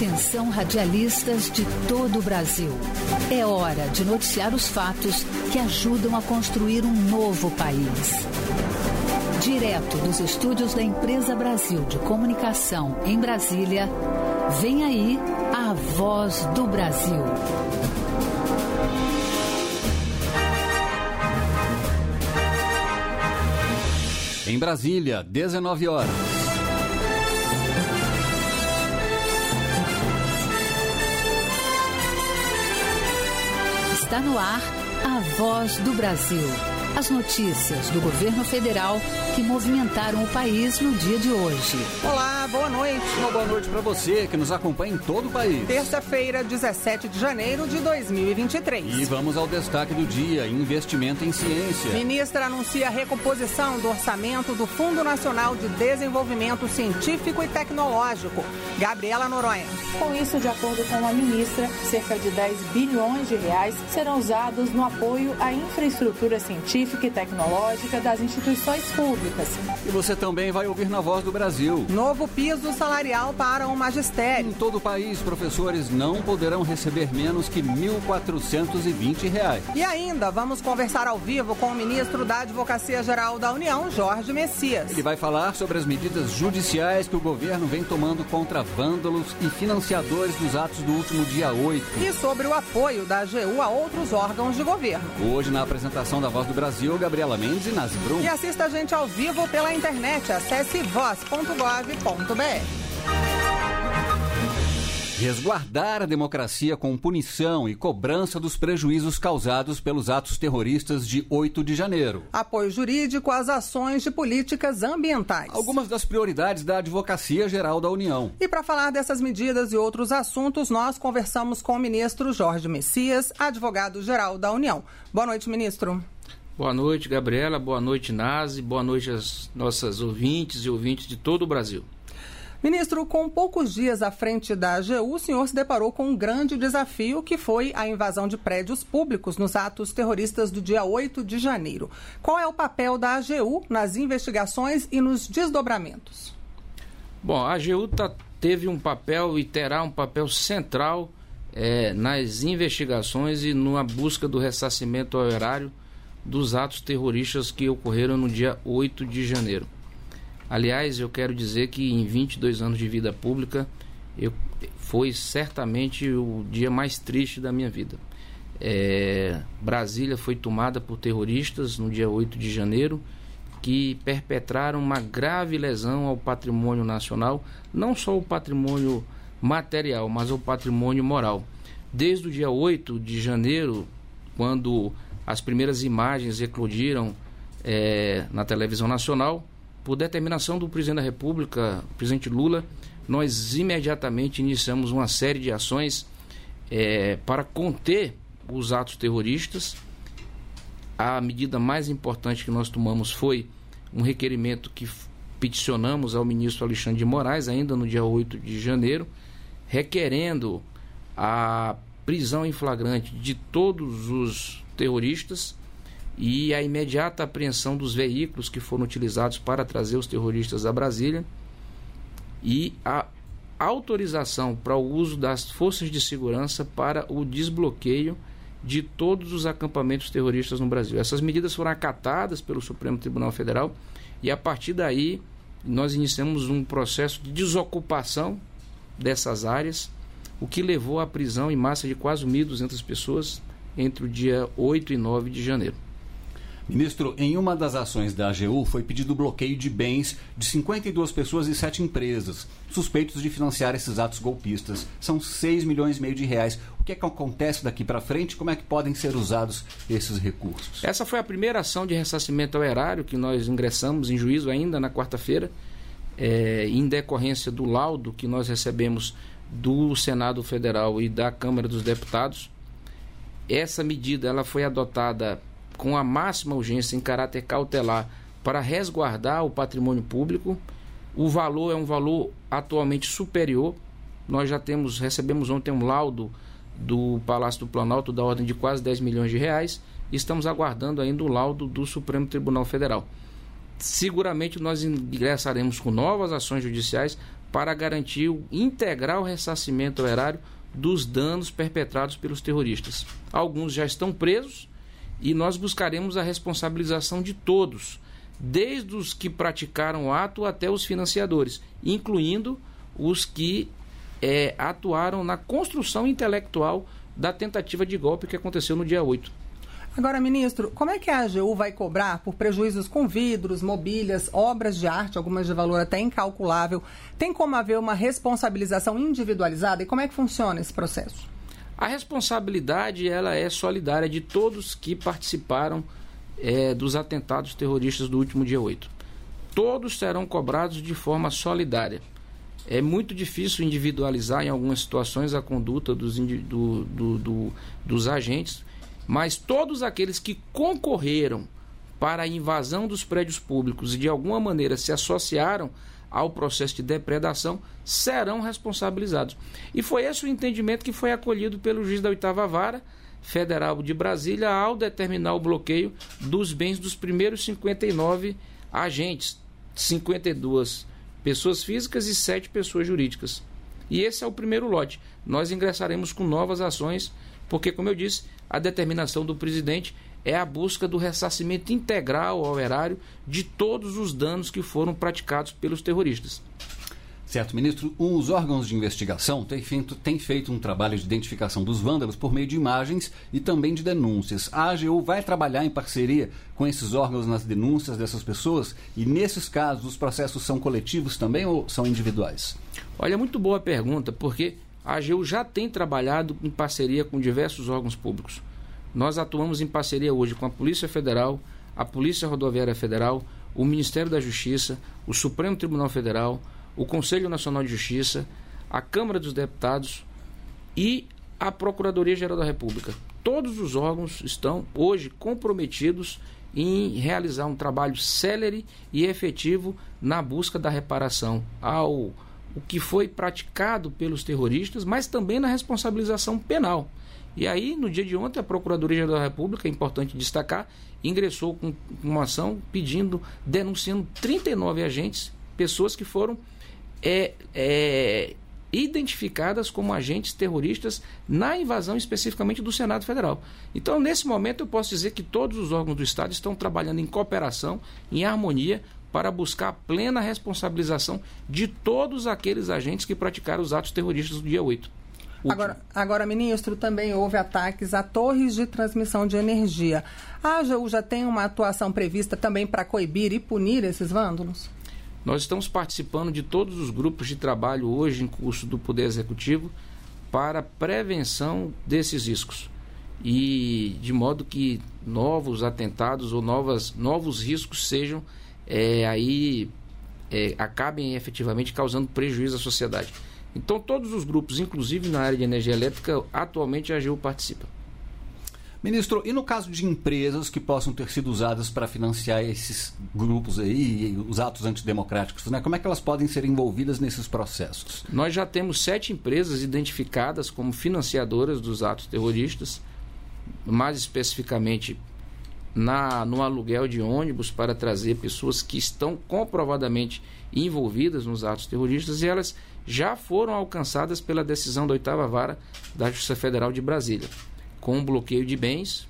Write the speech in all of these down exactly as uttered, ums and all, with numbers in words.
Atenção, radialistas de todo o Brasil. É hora de noticiar os fatos que ajudam a construir um novo país. Direto dos estúdios da Empresa Brasil de Comunicação em Brasília, vem aí a Voz do Brasil. Em Brasília, dezenove horas. Está no ar a Voz do Brasil. As notícias do governo federal que movimentaram o país no dia de hoje. Olá, boa noite. Uma boa noite para você que nos acompanha em todo o país. Terça-feira, dezessete de janeiro de dois mil e vinte e três. E vamos ao destaque do dia: investimento em ciência. Ministra anuncia a recomposição do orçamento do Fundo Nacional de Desenvolvimento Científico e Tecnológico. Gabriela Noronha. Com isso, de acordo com a ministra, cerca de dez bilhões de reais serão usados no apoio à infraestrutura científica e tecnológica das instituições públicas. E você também vai ouvir na Voz do Brasil. Novo piso salarial para o magistério. Em todo o país, professores não poderão receber menos que mil quatrocentos e vinte reais. E ainda vamos conversar ao vivo com o ministro da Advocacia Geral da União, Jorge Messias. Ele vai falar sobre as medidas judiciais que o governo vem tomando contra vândalos e financiadores dos atos do último dia oito. E sobre o apoio da A G U a outros órgãos de governo. Hoje, na apresentação da Voz do Brasil, Gabriela Mendes e Nazi Brum. E assista a gente ao vivo pela internet. Acesse voz ponto gov ponto br. Resguardar a democracia com punição e cobrança dos prejuízos causados pelos atos terroristas de oito de janeiro. Apoio jurídico às ações de políticas ambientais. Algumas das prioridades da Advocacia Geral da União. E para falar dessas medidas e outros assuntos, nós conversamos com o ministro Jorge Messias, advogado-geral da União. Boa noite, ministro. Boa noite, Gabriela. Boa noite, Nazi. Boa noite às nossas ouvintes e ouvintes de todo o Brasil. Ministro, com poucos dias à frente da A G U, o senhor se deparou com um grande desafio, que foi a invasão de prédios públicos nos atos terroristas do dia oito de janeiro. Qual é o papel da A G U nas investigações e nos desdobramentos? Bom, a AGU tá, teve um papel e terá um papel central é, nas investigações e na busca do ressarcimento ao erário dos atos terroristas que ocorreram no dia oito de janeiro. Aliás, eu quero dizer que em vinte e dois anos de vida pública, eu, foi certamente o dia mais triste da minha vida. É, Brasília foi tomada por terroristas no dia oito de janeiro, que perpetraram uma grave lesão ao patrimônio nacional, não só o patrimônio material, mas o patrimônio moral. Desde o dia oito de janeiro, quando as primeiras imagens eclodiram é, na televisão nacional, por determinação do presidente da República, o presidente Lula, nós imediatamente iniciamos uma série de ações é, para conter os atos terroristas. A medida mais importante que nós tomamos foi um requerimento que peticionamos ao ministro Alexandre de Moraes, ainda no dia oito de janeiro, requerendo a prisão em flagrante de todos os terroristas e a imediata apreensão dos veículos que foram utilizados para trazer os terroristas a Brasília e a autorização para o uso das forças de segurança para o desbloqueio de todos os acampamentos terroristas no Brasil. Essas medidas foram acatadas pelo Supremo Tribunal Federal e a partir daí nós iniciamos um processo de desocupação dessas áreas, o que levou à prisão em massa de quase mil e duzentas pessoas entre o dia oito e nove de janeiro. Ministro, em uma das ações da A G U foi pedido o bloqueio de bens de cinquenta e duas pessoas e sete empresas suspeitos de financiar esses atos golpistas. São seis milhões e meio de reais. O que é que acontece daqui para frente? Como é que podem ser usados esses recursos? Essa foi a primeira ação de ressarcimento ao erário que nós ingressamos em juízo ainda na quarta-feira, é, em decorrência do laudo que nós recebemos do Senado Federal e da Câmara dos Deputados. Essa medida ela foi adotada com a máxima urgência em caráter cautelar para resguardar o patrimônio público. O valor é um valor atualmente superior. Nós já temos, recebemos ontem um laudo do Palácio do Planalto da ordem de quase dez milhões de reais e estamos aguardando ainda o laudo do Supremo Tribunal Federal. Seguramente nós ingressaremos com novas ações judiciais para garantir o integral ressarcimento ao erário dos danos perpetrados pelos terroristas. Alguns já estão presos e nós buscaremos a responsabilização de todos, desde os que praticaram o ato até os financiadores, incluindo os que é, atuaram na construção intelectual da tentativa de golpe que aconteceu no dia oito. Agora, ministro, como é que a A G U vai cobrar por prejuízos com vidros, mobílias, obras de arte, algumas de valor até incalculável? Tem como haver uma responsabilização individualizada? E como é que funciona esse processo? A responsabilidade ela é solidária de todos que participaram é, dos atentados terroristas do último dia oito. Todos serão cobrados de forma solidária. É muito difícil individualizar em algumas situações a conduta dos, do, do, do, dos agentes, mas todos aqueles que concorreram para a invasão dos prédios públicos e de alguma maneira se associaram ao processo de depredação serão responsabilizados. E foi esse o entendimento que foi acolhido pelo juiz da oitava Vara Federal de Brasília ao determinar o bloqueio dos bens dos primeiros cinquenta e nove agentes, cinquenta e duas pessoas físicas e sete pessoas jurídicas. E esse é o primeiro lote. Nós ingressaremos com novas ações, porque, como eu disse, a determinação do presidente é a busca do ressarcimento integral ao erário de todos os danos que foram praticados pelos terroristas. Certo, ministro. Os órgãos de investigação têm feito, têm feito um trabalho de identificação dos vândalos por meio de imagens e também de denúncias. A A G U vai trabalhar em parceria com esses órgãos nas denúncias dessas pessoas? E, nesses casos, os processos são coletivos também ou são individuais? Olha, muito boa pergunta, porque a A G U já tem trabalhado em parceria com diversos órgãos públicos. Nós atuamos em parceria hoje com a Polícia Federal, a Polícia Rodoviária Federal, o Ministério da Justiça, o Supremo Tribunal Federal, o Conselho Nacional de Justiça, a Câmara dos Deputados e a Procuradoria-Geral da República. Todos os órgãos estão hoje comprometidos em realizar um trabalho célere e efetivo na busca da reparação ao o que foi praticado pelos terroristas, mas também na responsabilização penal. E aí, no dia de ontem, a Procuradoria-Geral da República, é importante destacar, ingressou com uma ação pedindo, denunciando trinta e nove agentes, pessoas que foram é, é, identificadas como agentes terroristas na invasão especificamente do Senado Federal. Então, nesse momento, eu posso dizer que todos os órgãos do Estado estão trabalhando em cooperação, em harmonia, para buscar a plena responsabilização de todos aqueles agentes que praticaram os atos terroristas do dia oito. Agora, agora, ministro, também houve ataques a torres de transmissão de energia. A A G U já tem uma atuação prevista também para coibir e punir esses vândalos? Nós estamos participando de todos os grupos de trabalho hoje em curso do Poder Executivo para prevenção desses riscos. E de modo que novos atentados ou novas, novos riscos sejam é, aí é, acabem efetivamente causando prejuízo à sociedade. Então, todos os grupos, inclusive na área de energia elétrica, atualmente a A G U participa. Ministro, e no caso de empresas que possam ter sido usadas para financiar esses grupos aí, os atos antidemocráticos, né? Como é que elas podem ser envolvidas nesses processos? Nós já temos sete empresas identificadas como financiadoras dos atos terroristas, mais especificamente na, no aluguel de ônibus para trazer pessoas que estão comprovadamente envolvidas nos atos terroristas, e elas já foram alcançadas pela decisão da oitava Vara da Justiça Federal de Brasília, com um bloqueio de bens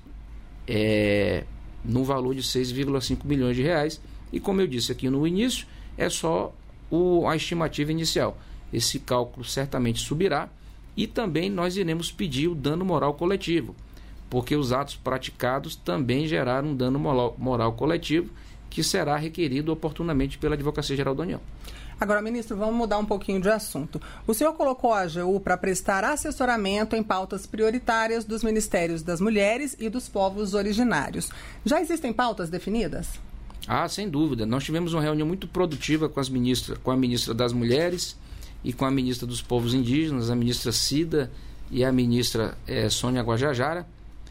é, no valor de seis vírgula cinco milhões de reais. E como eu disse aqui no início, é só o, a estimativa inicial. Esse cálculo certamente subirá e também nós iremos pedir o dano moral coletivo, porque os atos praticados também geraram um dano moral, moral coletivo que será requerido oportunamente pela Advocacia Geral da União. Agora, ministro, vamos mudar um pouquinho de assunto. O senhor colocou a A G U para prestar assessoramento em pautas prioritárias dos Ministérios das Mulheres e dos Povos Originários. Já existem pautas definidas? Ah, sem dúvida. Nós tivemos uma reunião muito produtiva com, as ministras, com a ministra das Mulheres e com a ministra dos Povos Indígenas, a ministra Cida e a ministra eh, Sônia Guajajara.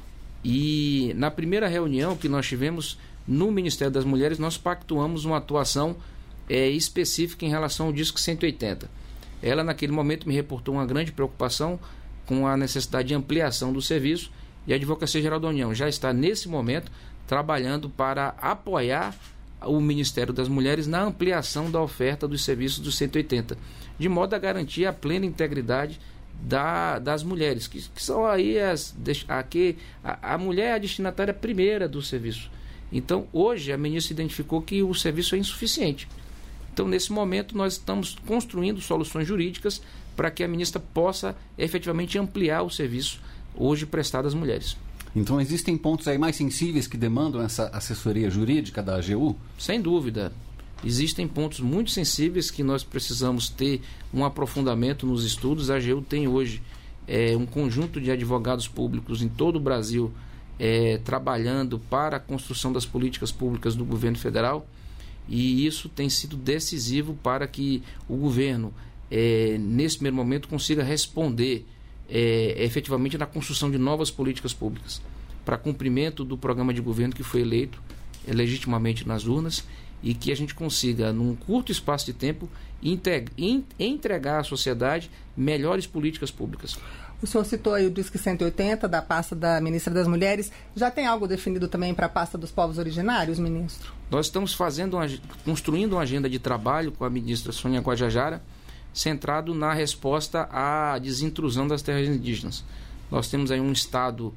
E na primeira reunião que nós tivemos no Ministério das Mulheres, nós pactuamos uma atuação É, específica em relação ao Disque cento e oitenta. Ela, naquele momento, me reportou uma grande preocupação com a necessidade de ampliação do serviço, e a Advocacia Geral da União já está, nesse momento, trabalhando para apoiar o Ministério das Mulheres na ampliação da oferta dos serviços dos cento e oitenta, de modo a garantir a plena integridade da, das mulheres, que, que são aí as... A, que, a, a mulher é a destinatária primeira do serviço. Então, hoje, a ministra identificou que o serviço é insuficiente. Então, nesse momento, nós estamos construindo soluções jurídicas para que a ministra possa efetivamente ampliar o serviço hoje prestado às mulheres. Então, existem pontos aí mais sensíveis que demandam essa assessoria jurídica da A G U? Sem dúvida. Existem pontos muito sensíveis que nós precisamos ter um aprofundamento nos estudos. A A G U tem hoje é, um conjunto de advogados públicos em todo o Brasil é, trabalhando para a construção das políticas públicas do governo federal, e isso tem sido decisivo para que o governo, é, nesse primeiro momento, consiga responder É, efetivamente na construção de novas políticas públicas para cumprimento do programa de governo que foi eleito é, legitimamente nas urnas, e que a gente consiga, num curto espaço de tempo, integ- in- entregar à sociedade melhores políticas públicas. O senhor citou aí o Disque cento e oitenta da pasta da ministra das Mulheres. Já tem algo definido também para a pasta dos povos originários, ministro? Nós estamos fazendo uma, construindo uma agenda de trabalho com a ministra Sônia Guajajara, centrado na resposta à desintrusão das terras indígenas. Nós temos aí um estado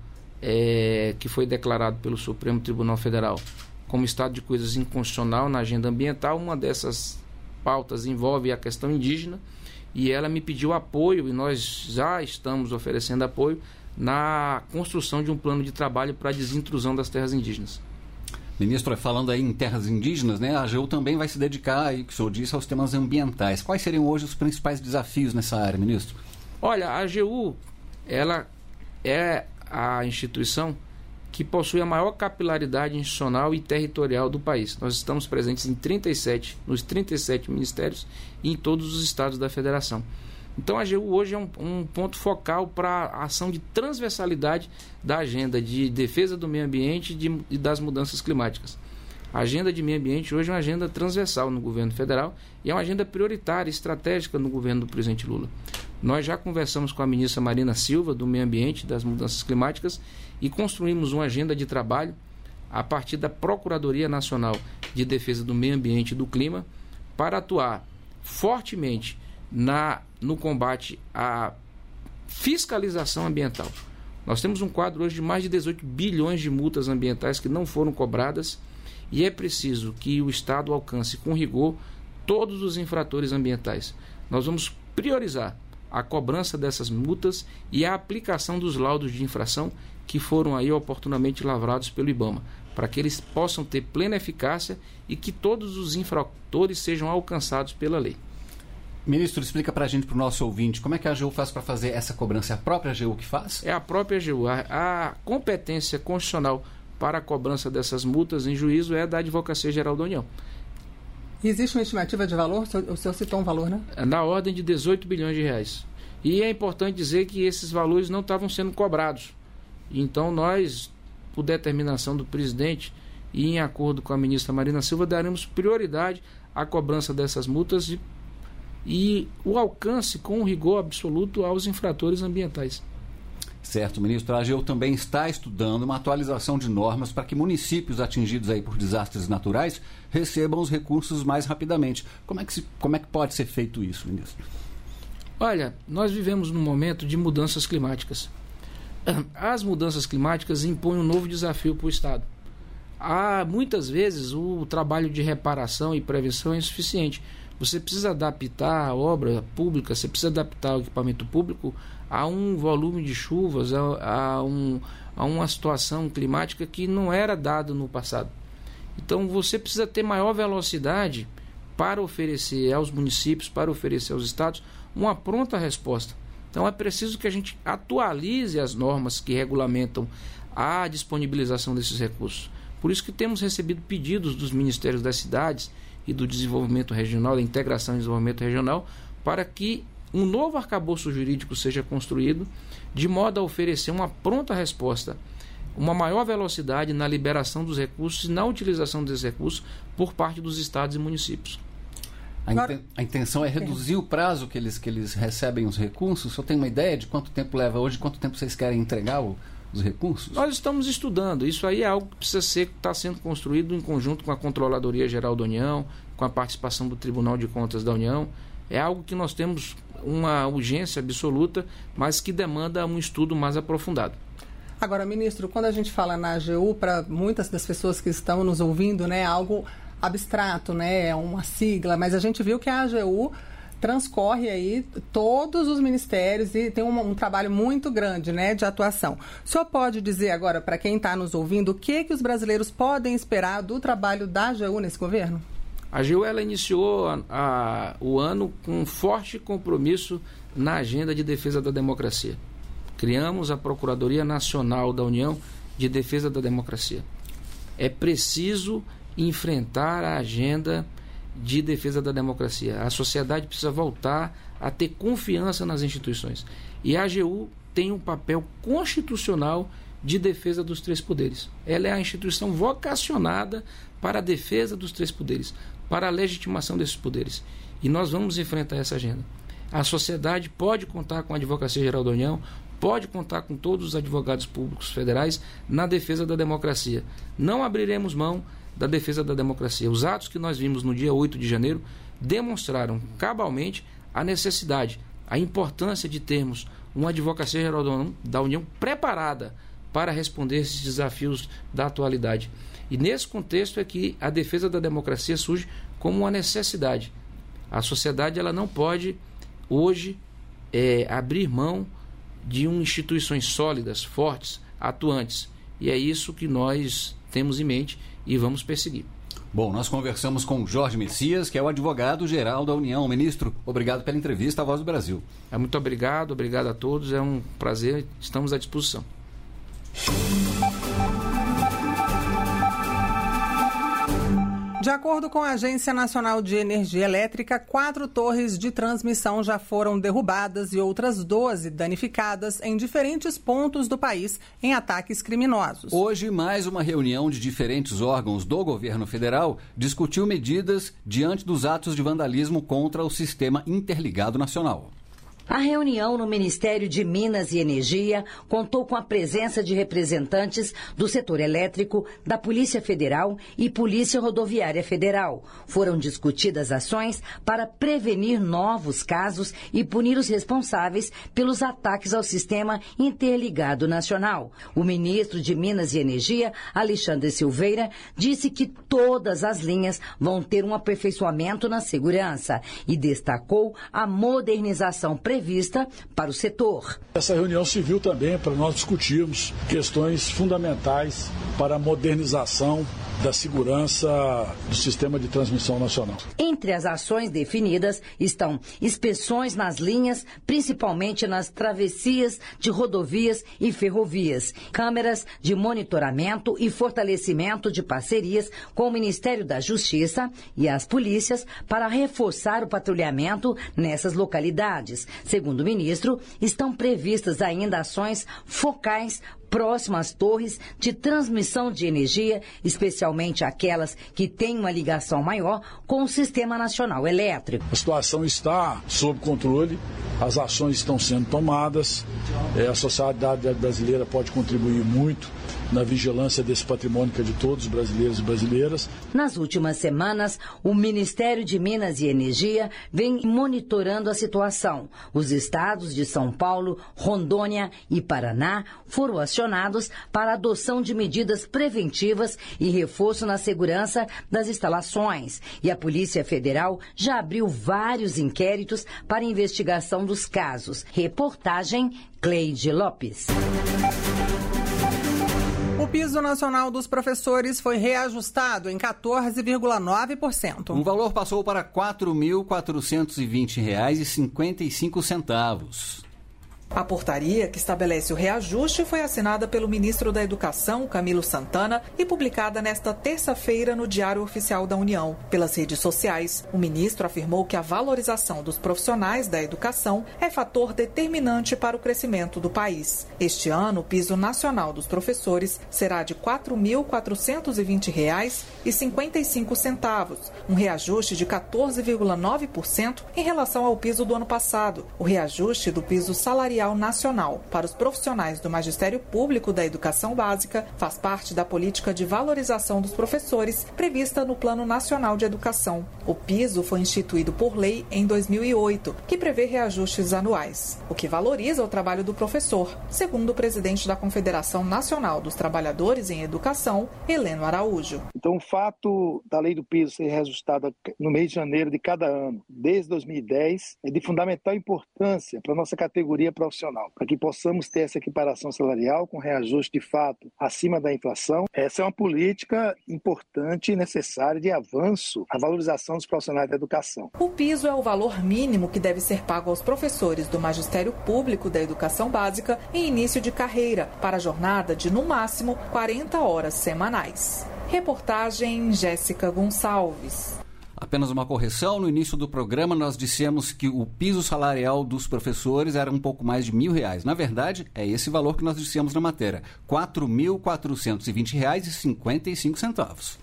é, que foi declarado pelo Supremo Tribunal Federal como estado de coisas inconstitucional na agenda ambiental. Uma dessas pautas envolve a questão indígena, e ela me pediu apoio, e nós já estamos oferecendo apoio na construção de um plano de trabalho para a desintrusão das terras indígenas. Ministro, falando aí em terras indígenas, né, a A G U também vai se dedicar, aí, que o senhor disse, aos temas ambientais. Quais seriam hoje os principais desafios nessa área, ministro? Olha, a A G U, ela é a instituição que possui a maior capilaridade institucional e territorial do país. Nós estamos presentes em trinta e sete, nos trinta e sete ministérios e em todos os estados da federação. Então, a A G U hoje é um, um ponto focal para a ação de transversalidade da agenda de defesa do meio ambiente e, de, e das mudanças climáticas. A agenda de meio ambiente hoje é uma agenda transversal no governo federal e é uma agenda prioritária, estratégica no governo do presidente Lula. Nós já conversamos com a ministra Marina Silva, do meio ambiente e das mudanças climáticas, e construímos uma agenda de trabalho a partir da Procuradoria Nacional de Defesa do Meio Ambiente e do Clima para atuar fortemente Na, no combate à fiscalização ambiental. Nós temos um quadro hoje de mais de dezoito bilhões de multas ambientais que não foram cobradas, e é preciso que o Estado alcance com rigor todos os infratores ambientais. Nós vamos priorizar a cobrança dessas multas e a aplicação dos laudos de infração que foram aí oportunamente lavrados pelo IBAMA, para que eles possam ter plena eficácia e que todos os infratores sejam alcançados pela lei. Ministro, explica para a gente, para o nosso ouvinte, como é que a A G U faz para fazer essa cobrança? É a própria A G U que faz? É a própria A G U. A, a competência constitucional para a cobrança dessas multas em juízo é da Advocacia Geral da União. Existe uma estimativa de valor? O senhor citou um valor, né? Na ordem de dezoito bilhões de reais. E é importante dizer que esses valores não estavam sendo cobrados. Então, nós, por determinação do presidente e em acordo com a ministra Marina Silva, daremos prioridade à cobrança dessas multas e e o alcance com rigor absoluto aos infratores ambientais. Certo, ministro. A A G U também está estudando uma atualização de normas para que municípios atingidos aí por desastres naturais recebam os recursos mais rapidamente. Como é que, se, como é que pode ser feito isso, ministro? Olha, nós vivemos num momento de mudanças climáticas. As mudanças climáticas impõem um novo desafio para o Estado. Há, muitas vezes, o trabalho de reparação e prevenção é insuficiente. Você precisa adaptar a obra pública, você precisa adaptar o equipamento público a um volume de chuvas, a, a, um, a uma situação climática que não era dado no passado. Então você precisa ter maior velocidade para oferecer aos municípios, para oferecer aos estados, uma pronta resposta. Então é preciso que a gente atualize as normas que regulamentam a disponibilização desses recursos. Por isso que temos recebido pedidos dos ministérios das cidades e do desenvolvimento regional, da integração e desenvolvimento regional, para que um novo arcabouço jurídico seja construído, de modo a oferecer uma pronta resposta, uma maior velocidade na liberação dos recursos e na utilização desses recursos por parte dos estados e municípios. A, inten- a intenção é reduzir o prazo que eles, que eles recebem os recursos? O senhor tem uma ideia de quanto tempo leva hoje, quanto tempo vocês querem entregar o, os recursos? Nós estamos estudando. Isso aí é algo que precisa ser, está sendo construído em conjunto com a Controladoria Geral da União, com a participação do Tribunal de Contas da União. É algo que nós temos uma urgência absoluta, mas que demanda um estudo mais aprofundado. Agora, ministro, quando a gente fala na A G U, para muitas das pessoas que estão nos ouvindo, né, é algo abstrato, né, é uma sigla, mas a gente viu que a A G U transcorre aí todos os ministérios e tem um, um trabalho muito grande, né, de atuação. O senhor pode dizer agora, para quem está nos ouvindo, o que, que os brasileiros podem esperar do trabalho da A G U nesse governo? A A G U ela iniciou a, a, o ano com um forte compromisso na agenda de defesa da democracia. Criamos a Procuradoria Nacional da União de Defesa da Democracia. É preciso enfrentar a agenda de defesa da democracia. A sociedade precisa voltar a ter confiança nas instituições. E a A G U tem um papel constitucional de defesa dos três poderes. Ela é a instituição vocacionada para a defesa dos três poderes, para a legitimação desses poderes. E nós vamos enfrentar essa agenda. A sociedade pode contar com a Advocacia Geral da União, pode contar com todos os advogados públicos federais na defesa da democracia. Não abriremos mão da defesa da democracia. Os atos que nós vimos no dia oito de janeiro demonstraram cabalmente a necessidade, a importância de termos uma Advocacia Geral da União preparada para responder esses desafios da atualidade. E nesse contexto é que a defesa da democracia surge como uma necessidade. A sociedade ela não pode hoje é, abrir mão de um, instituições sólidas, fortes, atuantes. E é isso que nós temos em mente e vamos perseguir. Bom, nós conversamos com Jorge Messias, que é o advogado-geral da União. Ministro, obrigado pela entrevista à Voz do Brasil. É, muito obrigado, obrigado a todos, é um prazer, estamos à disposição. De acordo com a Agência Nacional de Energia Elétrica, quatro torres de transmissão já foram derrubadas e outras doze danificadas em diferentes pontos do país em ataques criminosos. Hoje, mais uma reunião de diferentes órgãos do governo federal discutiu medidas diante dos atos de vandalismo contra o Sistema Interligado Nacional. A reunião no Ministério de Minas e Energia contou com a presença de representantes do setor elétrico, da Polícia Federal e Polícia Rodoviária Federal. Foram discutidas ações para prevenir novos casos e punir os responsáveis pelos ataques ao Sistema Interligado Nacional. O ministro de Minas e Energia, Alexandre Silveira, disse que todas as linhas vão ter um aperfeiçoamento na segurança e destacou a modernização prevista para o setor. Essa reunião serviu também para nós discutirmos questões fundamentais para a modernização da segurança do sistema de transmissão nacional. Entre as ações definidas estão inspeções nas linhas, principalmente nas travessias de rodovias e ferrovias, câmeras de monitoramento e fortalecimento de parcerias com o Ministério da Justiça e as polícias para reforçar o patrulhamento nessas localidades. Segundo o ministro, estão previstas ainda ações focais próximas às torres de transmissão de energia, especialmente aquelas que têm uma ligação maior com o Sistema Nacional Elétrico. A situação está sob controle, as ações estão sendo tomadas, a sociedade brasileira pode contribuir muito na vigilância desse patrimônio que é de todos os brasileiros e brasileiras. Nas últimas semanas, o Ministério de Minas e Energia vem monitorando a situação. Os estados de São Paulo, Rondônia e Paraná foram acionados para a adoção de medidas preventivas e reforço na segurança das instalações. E a Polícia Federal já abriu vários inquéritos para investigação dos casos. Reportagem Cleide Lopes. O piso nacional dos professores foi reajustado em quatorze vírgula nove por cento. O valor passou para quatro mil quatrocentos e vinte reais e cinquenta e cinco centavos. A portaria que estabelece o reajuste foi assinada pelo ministro da Educação, Camilo Santana, e publicada nesta terça-feira no Diário Oficial da União. Pelas redes sociais, o ministro afirmou que a valorização dos profissionais da educação é fator determinante para o crescimento do país. Este ano, o piso nacional dos professores será de quatro mil quatrocentos e vinte reais e cinquenta e cinco centavos, um reajuste de quatorze vírgula nove por cento em relação ao piso do ano passado. O reajuste do piso salarial salarial nacional para os profissionais do Magistério Público da Educação Básica faz parte da política de valorização dos professores prevista no Plano Nacional de Educação. O piso foi instituído por lei em dois mil e oito, que prevê reajustes anuais, o que valoriza o trabalho do professor, segundo o presidente da Confederação Nacional dos Trabalhadores em Educação, Heleno Araújo. Então, o fato da lei do piso ser reajustada no mês de janeiro de cada ano, desde dois mil e dez, é de fundamental importância para a nossa categoria profissional, para que possamos ter essa equiparação salarial com reajuste de fato acima da inflação. Essa é uma política importante e necessária de avanço à valorização dos profissionais da educação. O piso é o valor mínimo que deve ser pago aos professores do Magistério Público da Educação Básica em início de carreira, para a jornada de, no máximo, quarenta horas semanais. Reportagem Jéssica Gonçalves. Apenas uma correção, no início do programa nós dissemos que o piso salarial dos professores era um pouco mais de mil reais. Na verdade, é esse valor que nós dissemos na matéria, quatro mil quatrocentos e vinte reais e cinquenta e cinco centavos.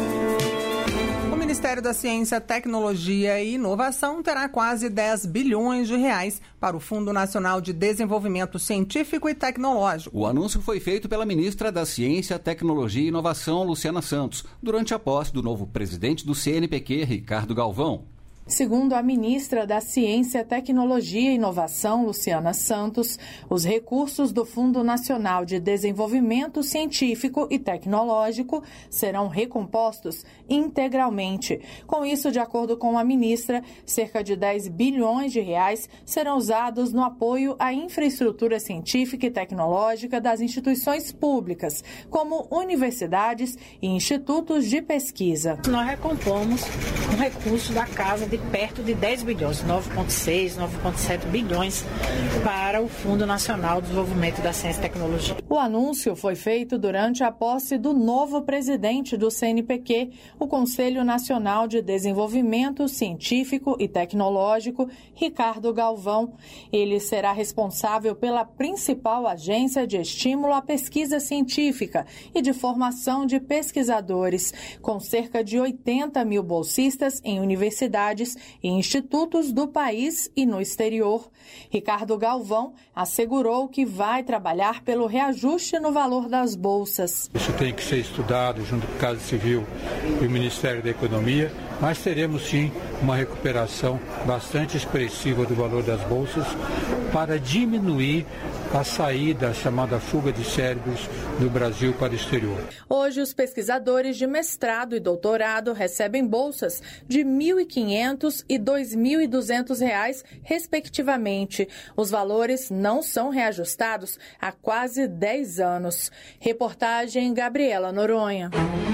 O Ministério da Ciência, Tecnologia e Inovação terá quase dez bilhões de reais para o Fundo Nacional de Desenvolvimento Científico e Tecnológico. O anúncio foi feito pela ministra da Ciência, Tecnologia e Inovação, Luciana Santos, durante a posse do novo presidente do C N P Q, Ricardo Galvão. Segundo a ministra da Ciência, Tecnologia e Inovação, Luciana Santos, os recursos do Fundo Nacional de Desenvolvimento Científico e Tecnológico serão recompostos integralmente. Com isso, de acordo com a ministra, cerca de dez bilhões de reais serão usados no apoio à infraestrutura científica e tecnológica das instituições públicas, como universidades e institutos de pesquisa. Nós recompomos um recurso da casa de perto de dez bilhões, nove vírgula seis, nove vírgula sete bilhões para o Fundo Nacional de Desenvolvimento da Ciência e Tecnologia. O anúncio foi feito durante a posse do novo presidente do C N P Q, o Conselho Nacional de Desenvolvimento Científico e Tecnológico, Ricardo Galvão. Ele será responsável pela principal agência de estímulo à pesquisa científica e de formação de pesquisadores, com cerca de oitenta mil bolsistas em universidades e institutos do país e no exterior. Ricardo Galvão assegurou que vai trabalhar pelo reajuste no valor das bolsas. Isso tem que ser estudado junto com a Casa Civil e o Ministério da Economia, mas teremos sim uma recuperação bastante expressiva do valor das bolsas para diminuir a saída, a chamada fuga de cérebros do Brasil para o exterior. Hoje, os pesquisadores de mestrado e doutorado recebem bolsas de mil e quinhentos e dois mil e duzentos reais, respectivamente. Os valores não são reajustados há quase dez anos. Reportagem Gabriela Noronha.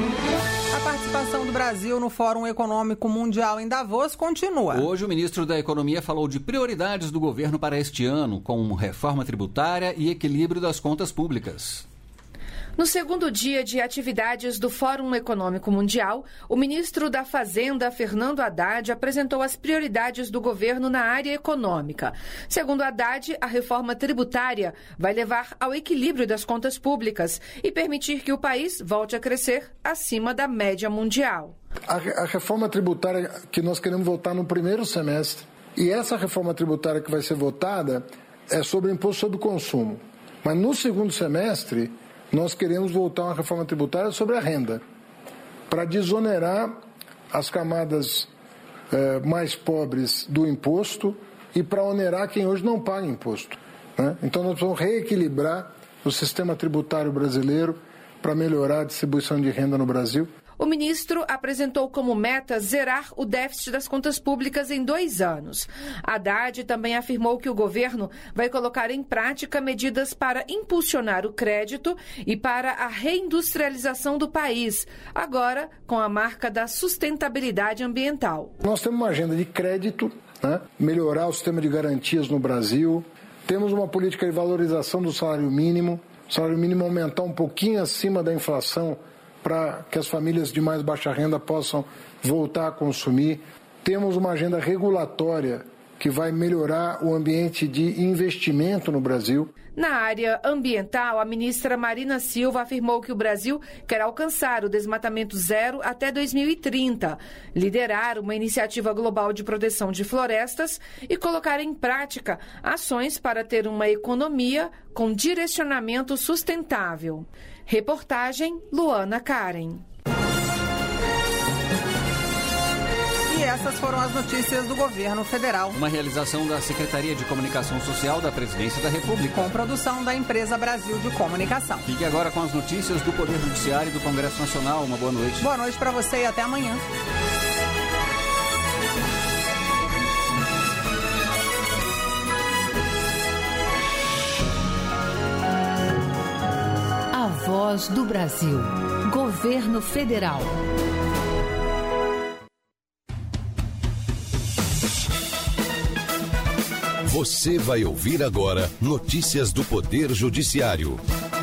A participação do Brasil no Fórum Econômico Mundial em Davos continua. Hoje o ministro da Economia falou de prioridades do governo para este ano, como reforma tributária e equilíbrio das contas públicas. No segundo dia de atividades do Fórum Econômico Mundial, o ministro da Fazenda, Fernando Haddad, apresentou as prioridades do governo na área econômica. Segundo Haddad, a reforma tributária vai levar ao equilíbrio das contas públicas e permitir que o país volte a crescer acima da média mundial. A, a reforma tributária que nós queremos votar no primeiro semestre, e essa reforma tributária que vai ser votada é sobre o imposto sobre o consumo. Mas no segundo semestre, nós queremos voltar a uma reforma tributária sobre a renda, para desonerar as camadas eh, mais pobres do imposto e para onerar quem hoje não paga imposto, né? Então nós vamos reequilibrar o sistema tributário brasileiro para melhorar a distribuição de renda no Brasil. O ministro apresentou como meta zerar o déficit das contas públicas em dois anos. Haddad também afirmou que o governo vai colocar em prática medidas para impulsionar o crédito e para a reindustrialização do país, agora com a marca da sustentabilidade ambiental. Nós temos uma agenda de crédito, né? Melhorar o sistema de garantias no Brasil, temos uma política de valorização do salário mínimo, o salário mínimo aumentar um pouquinho acima da inflação, para que as famílias de mais baixa renda possam voltar a consumir. Temos uma agenda regulatória que vai melhorar o ambiente de investimento no Brasil. Na área ambiental, a ministra Marina Silva afirmou que o Brasil quer alcançar o desmatamento zero até dois mil e trinta, liderar uma iniciativa global de proteção de florestas e colocar em prática ações para ter uma economia com direcionamento sustentável. Reportagem Luana Karen. E essas foram as notícias do governo federal. Uma realização da Secretaria de Comunicação Social da Presidência da República. Com produção da empresa Brasil de Comunicação. Fique agora com as notícias do Poder Judiciário e do Congresso Nacional. Uma boa noite. Boa noite para você e até amanhã. A Voz do Brasil. Governo Federal. Você vai ouvir agora notícias do Poder Judiciário.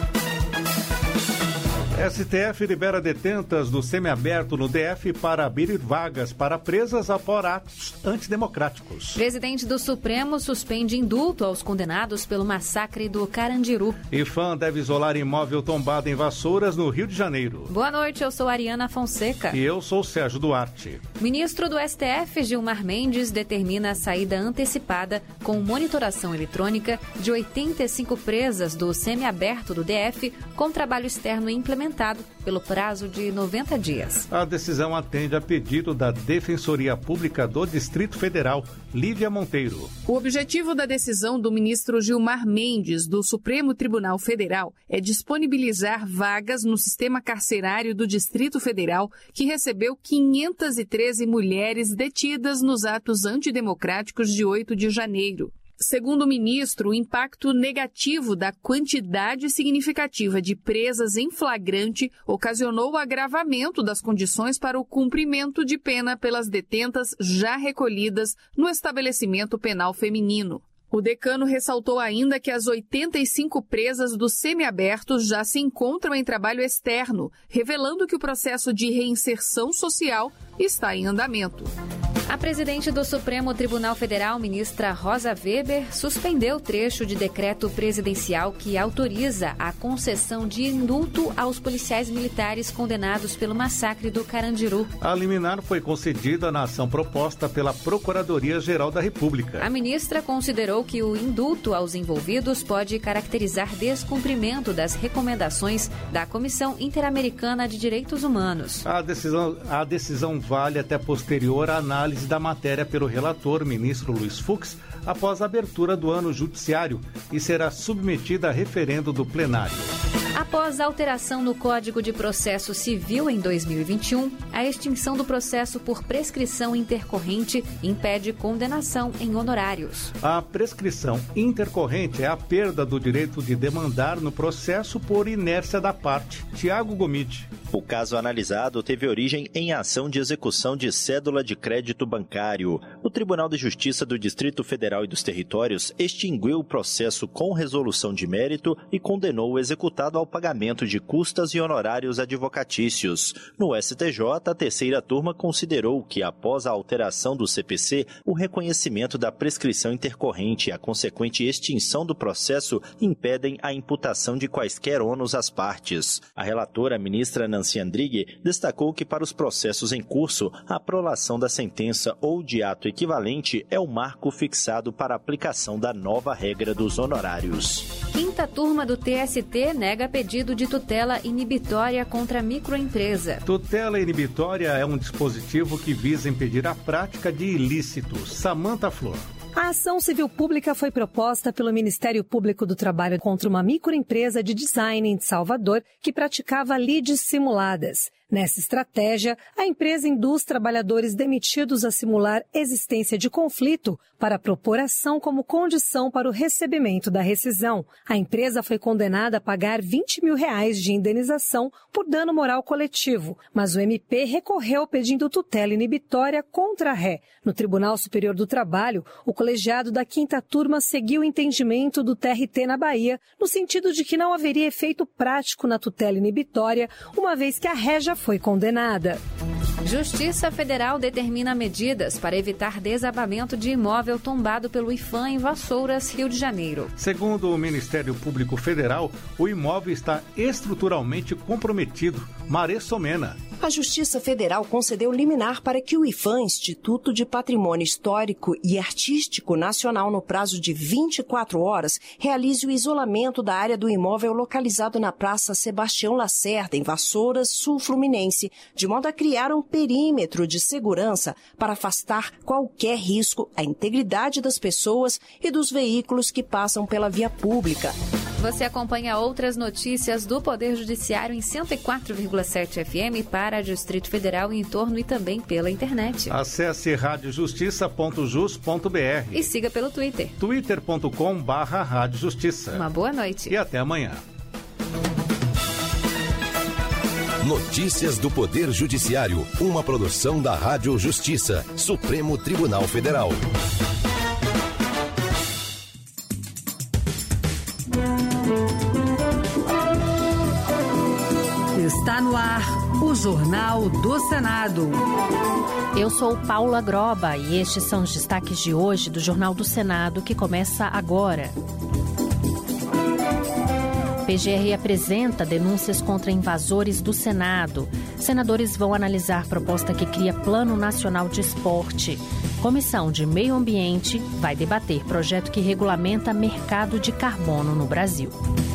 S T F libera detentas do semiaberto no D F para abrir vagas para presas após atos antidemocráticos. Presidente do Supremo suspende indulto aos condenados pelo massacre do Carandiru. IFAM deve isolar imóvel tombado em Vassouras, no Rio de Janeiro. Boa noite, eu sou Ariana Fonseca. E eu sou Sérgio Duarte. Ministro do S T F, Gilmar Mendes, determina a saída antecipada com monitoração eletrônica de oitenta e cinco presas do semiaberto do D F com trabalho externo implementado pelo prazo de noventa dias. A decisão atende a pedido da Defensoria Pública do Distrito Federal, Lívia Monteiro. O objetivo da decisão do ministro Gilmar Mendes, do Supremo Tribunal Federal, é disponibilizar vagas no sistema carcerário do Distrito Federal, que recebeu quinhentas e treze mulheres detidas nos atos antidemocráticos de oito de janeiro. Segundo o ministro, o impacto negativo da quantidade significativa de presas em flagrante ocasionou o agravamento das condições para o cumprimento de pena pelas detentas já recolhidas no estabelecimento penal feminino. O decano ressaltou ainda que as oitenta e cinco presas dos semiabertos já se encontram em trabalho externo, revelando que o processo de reinserção social está em andamento. A presidente do Supremo Tribunal Federal, ministra Rosa Weber, suspendeu o trecho de decreto presidencial que autoriza a concessão de indulto aos policiais militares condenados pelo massacre do Carandiru. A liminar foi concedida na ação proposta pela Procuradoria-Geral da República. A ministra considerou que o indulto aos envolvidos pode caracterizar descumprimento das recomendações da Comissão Interamericana de Direitos Humanos. A decisão, a decisão vale até posterior à análise da matéria pelo relator, ministro Luiz Fux, após a abertura do ano judiciário e será submetida a referendo do plenário. Após a alteração no Código de Processo Civil em dois mil e vinte e um, a extinção do processo por prescrição intercorrente impede condenação em honorários. A prescrição intercorrente é a perda do direito de demandar no processo por inércia da parte. Tiago Gomide. O caso analisado teve origem em ação de execução de cédula de crédito bancário. O Tribunal de Justiça do Distrito Federal e dos Territórios extinguiu o processo com resolução de mérito e condenou o executado ao pagamento de custas e honorários advocatícios. No S T J, a terceira turma considerou que, após a alteração do C P C, o reconhecimento da prescrição intercorrente e a consequente extinção do processo impedem a imputação de quaisquer ônus às partes. A relatora, ministra Nancy Andrighi, destacou que para os processos em curso, a prolação da sentença ou de ato equivalente é o marco fixado para a aplicação da nova regra dos honorários. Quinta turma do T S T nega pedido de tutela inibitória contra a microempresa. Tutela inibitória é um dispositivo que visa impedir a prática de ilícitos. Samanta Flor. A ação civil pública foi proposta pelo Ministério Público do Trabalho contra uma microempresa de design em Salvador que praticava leads simuladas. Nessa estratégia, a empresa induz trabalhadores demitidos a simular existência de conflito para propor ação como condição para o recebimento da rescisão. A empresa foi condenada a pagar vinte mil reais de indenização por dano moral coletivo, mas o M P recorreu pedindo tutela inibitória contra a ré. No Tribunal Superior do Trabalho, o colegiado da quinta turma seguiu o entendimento do T R T na Bahia, no sentido de que não haveria efeito prático na tutela inibitória, uma vez que a ré já foi condenada. Justiça Federal determina medidas para evitar desabamento de imóvel tombado pelo IPHAN em Vassouras, Rio de Janeiro. Segundo o Ministério Público Federal, o imóvel está estruturalmente comprometido. Marê Somena. A Justiça Federal concedeu liminar para que o IPHAN, Instituto de Patrimônio Histórico e Artístico Nacional, no prazo de vinte e quatro horas, realize o isolamento da área do imóvel localizado na Praça Sebastião Lacerda, em Vassouras, Sul Fluminense, de modo a criar um perímetro de segurança para afastar qualquer risco à integridade das pessoas e dos veículos que passam pela via pública. Você acompanha outras notícias do Poder Judiciário em cento e quatro vírgula sete F M para Distrito Federal e entorno e também pela internet. Acesse rádio justiça ponto jus ponto b r e siga pelo Twitter. twitter ponto com barra rádio justiça. Uma boa noite. E até amanhã. Notícias do Poder Judiciário, uma produção da Rádio Justiça, Supremo Tribunal Federal. Está no ar o Jornal do Senado. Eu sou Paula Groba e estes são os destaques de hoje do Jornal do Senado, que começa agora. P G R apresenta denúncias contra invasores do Senado. Senadores vão analisar proposta que cria Plano Nacional de Esporte. Comissão de Meio Ambiente vai debater projeto que regulamenta mercado de carbono no Brasil.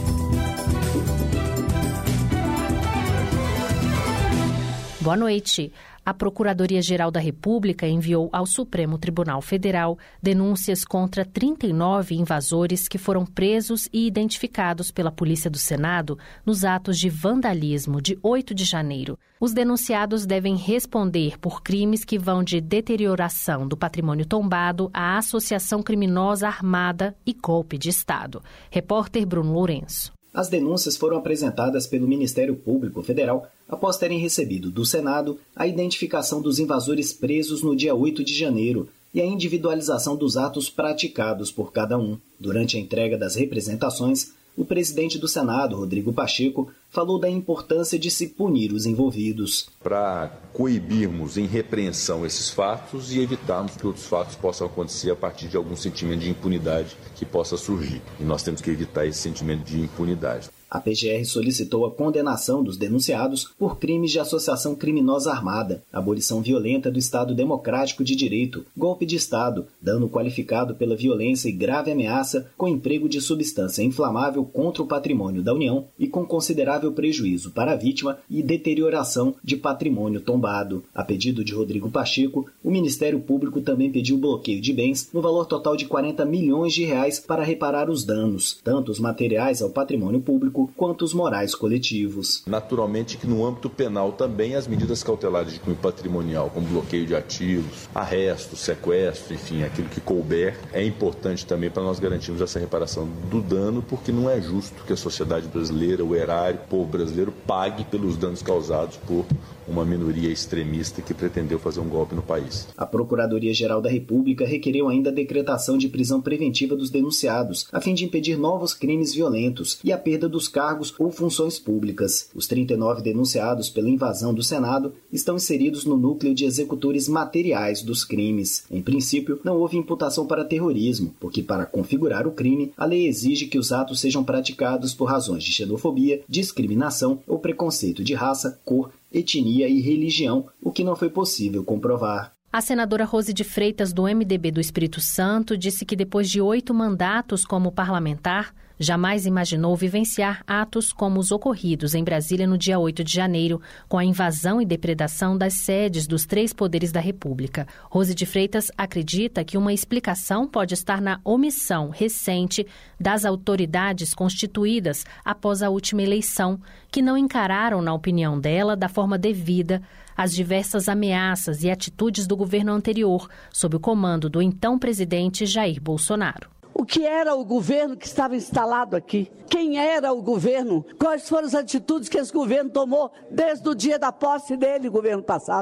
Boa noite. A Procuradoria-Geral da República enviou ao Supremo Tribunal Federal denúncias contra trinta e nove invasores que foram presos e identificados pela Polícia do Senado nos atos de vandalismo de oito de janeiro. Os denunciados devem responder por crimes que vão de deterioração do patrimônio tombado à associação criminosa armada e golpe de Estado. Repórter Bruno Lourenço. As denúncias foram apresentadas pelo Ministério Público Federal após terem recebido do Senado a identificação dos invasores presos no dia oito de janeiro e a individualização dos atos praticados por cada um. Durante a entrega das representações, o presidente do Senado, Rodrigo Pacheco, falou da importância de se punir os envolvidos. Para coibirmos em repreensão esses fatos e evitarmos que outros fatos possam acontecer a partir de algum sentimento de impunidade que possa surgir. E nós temos que evitar esse sentimento de impunidade. A P G R solicitou a condenação dos denunciados por crimes de associação criminosa armada, abolição violenta do Estado Democrático de Direito, golpe de Estado, dano qualificado pela violência e grave ameaça com emprego de substância inflamável contra o patrimônio da União e com considerável prejuízo para a vítima e deterioração de patrimônio tombado. A pedido de Rodrigo Pacheco, o Ministério Público também pediu bloqueio de bens no valor total de quarenta milhões de reais para reparar os danos, tanto os materiais ao patrimônio público quanto os morais coletivos. Naturalmente que no âmbito penal também as medidas cautelares de cunho patrimonial, como bloqueio de ativos, arresto, sequestro, enfim, aquilo que couber, é importante também para nós garantirmos essa reparação do dano, porque não é justo que a sociedade brasileira, o erário, o povo brasileiro, pague pelos danos causados por uma minoria extremista que pretendeu fazer um golpe no país. A Procuradoria-Geral da República requereu ainda a decretação de prisão preventiva dos denunciados, a fim de impedir novos crimes violentos e a perda dos cargos ou funções públicas. Os trinta e nove denunciados pela invasão do Senado estão inseridos no núcleo de executores materiais dos crimes. Em princípio, não houve imputação para terrorismo, porque para configurar o crime, a lei exige que os atos sejam praticados por razões de xenofobia, discriminação ou preconceito de raça, cor, etnia e religião, o que não foi possível comprovar. A senadora Rose de Freitas, do M D B do Espírito Santo, disse que depois de oito mandatos como parlamentar, jamais imaginou vivenciar atos como os ocorridos em Brasília no dia oito de janeiro, com a invasão e depredação das sedes dos três poderes da República. Rose de Freitas acredita que uma explicação pode estar na omissão recente das autoridades constituídas após a última eleição, que não encararam, na opinião dela, da forma devida as diversas ameaças e atitudes do governo anterior, sob o comando do então presidente Jair Bolsonaro. O que era o governo que estava instalado aqui? Quem era o governo? Quais foram as atitudes que esse governo tomou desde o dia da posse dele, governo passado?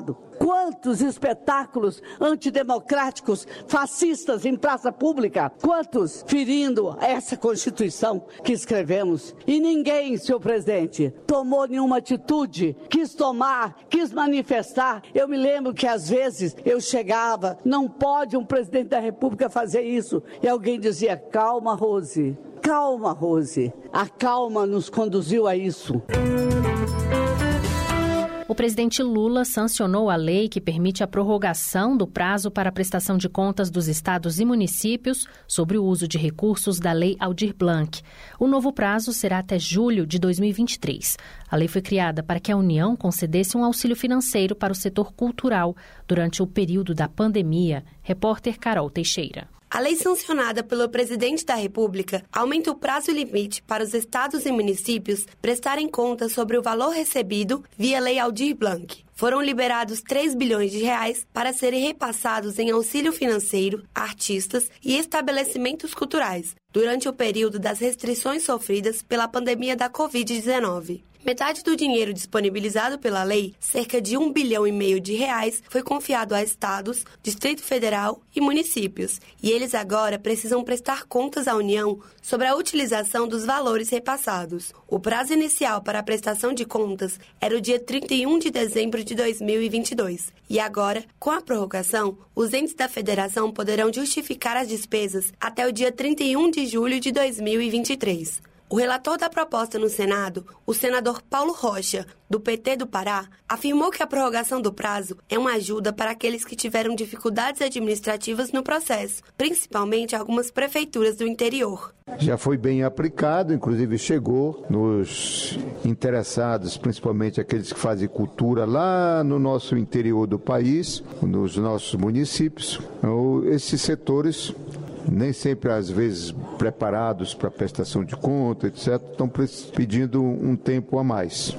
Quantos espetáculos antidemocráticos, fascistas em praça pública? Quantos ferindo essa Constituição que escrevemos? E ninguém, senhor presidente, tomou nenhuma atitude, quis tomar, quis manifestar. Eu me lembro que às vezes eu chegava, não pode um presidente da República fazer isso. E alguém dizia, calma, Rose, calma, Rose. A calma nos conduziu a isso. O presidente Lula sancionou a lei que permite a prorrogação do prazo para a prestação de contas dos estados e municípios sobre o uso de recursos da Lei Aldir Blanc. O novo prazo será até julho de dois mil e vinte e três. A lei foi criada para que a União concedesse um auxílio financeiro para o setor cultural durante o período da pandemia. Repórter Carol Teixeira. A lei sancionada pelo presidente da República aumenta o prazo limite para os estados e municípios prestarem contas sobre o valor recebido via Lei Aldir Blanc. Foram liberados três bilhões de reais para serem repassados em auxílio financeiro a artistas e estabelecimentos culturais durante o período das restrições sofridas pela pandemia da covid dezenove. Metade do dinheiro disponibilizado pela lei, cerca de um bilhão e meio de reais, foi confiado a estados, Distrito Federal e municípios, e eles agora precisam prestar contas à União sobre a utilização dos valores repassados. O prazo inicial para a prestação de contas era o dia trinta e um de dezembro de dois mil e vinte e dois, e agora, com a prorrogação, os entes da federação poderão justificar as despesas até o dia trinta e um de julho de dois mil e vinte e três. O relator da proposta no Senado, o senador Paulo Rocha, do P T do Pará, afirmou que a prorrogação do prazo é uma ajuda para aqueles que tiveram dificuldades administrativas no processo, principalmente algumas prefeituras do interior. Já foi bem aplicado, inclusive chegou nos interessados, principalmente aqueles que fazem cultura lá no nosso interior do país, nos nossos municípios. Esses setores, nem sempre, às vezes, preparados para prestação de conta, etcétera, estão pedindo um tempo a mais.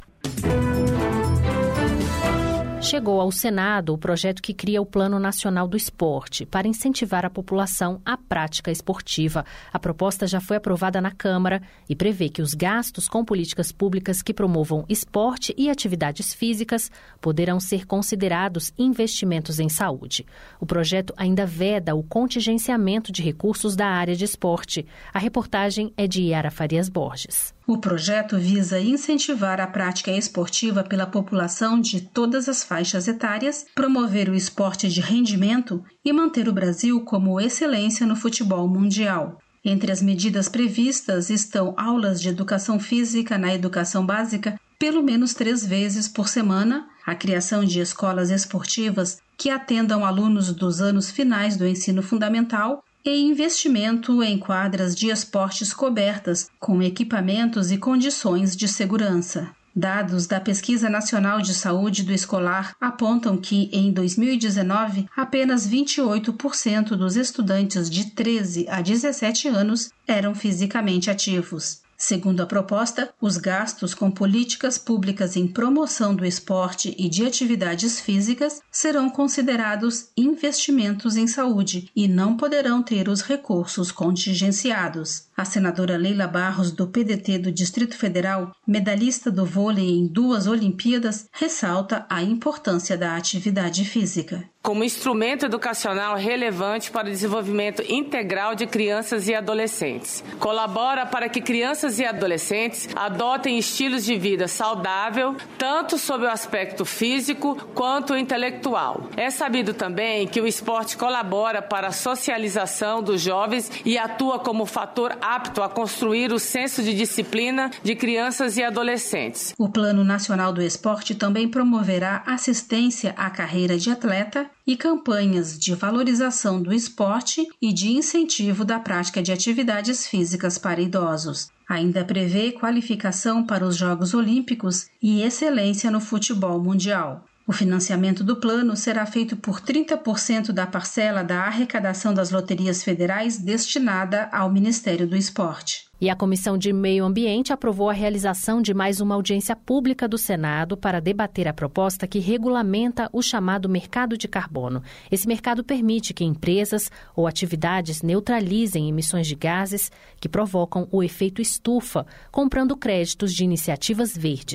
Chegou ao Senado o projeto que cria o Plano Nacional do Esporte para incentivar a população à prática esportiva. A proposta já foi aprovada na Câmara e prevê que os gastos com políticas públicas que promovam esporte e atividades físicas poderão ser considerados investimentos em saúde. O projeto ainda veda o contingenciamento de recursos da área de esporte. A reportagem é de Yara Farias Borges. O projeto visa incentivar a prática esportiva pela população de todas as faixas etárias, promover o esporte de rendimento e manter o Brasil como excelência no futebol mundial. Entre as medidas previstas estão aulas de educação física na educação básica pelo menos três vezes por semana, a criação de escolas esportivas que atendam alunos dos anos finais do ensino fundamental e investimento em quadras de esportes cobertas com equipamentos e condições de segurança. Dados da Pesquisa Nacional de Saúde do Escolar apontam que, em dois mil e dezenove, apenas vinte e oito por cento dos estudantes de treze a dezessete anos eram fisicamente ativos. Segundo a proposta, os gastos com políticas públicas em promoção do esporte e de atividades físicas serão considerados investimentos em saúde e não poderão ter os recursos contingenciados. A senadora Leila Barros, do P D T do Distrito Federal, medalhista do vôlei em duas Olimpíadas, ressalta a importância da atividade física. Como instrumento educacional relevante para o desenvolvimento integral de crianças e adolescentes. Colabora para que crianças e adolescentes adotem estilos de vida saudável, tanto sob o aspecto físico quanto intelectual. É sabido também que o esporte colabora para a socialização dos jovens e atua como fator apto a construir o senso de disciplina de crianças e adolescentes. O Plano Nacional do Esporte também promoverá assistência à carreira de atleta e campanhas de valorização do esporte e de incentivo da prática de atividades físicas para idosos. Ainda prevê qualificação para os Jogos Olímpicos e excelência no futebol mundial. O financiamento do plano será feito por trinta por cento da parcela da arrecadação das loterias federais destinada ao Ministério do Esporte. E a Comissão de Meio Ambiente aprovou a realização de mais uma audiência pública do Senado para debater a proposta que regulamenta o chamado mercado de carbono. Esse mercado permite que empresas ou atividades neutralizem emissões de gases que provocam o efeito estufa, comprando créditos de iniciativas verdes.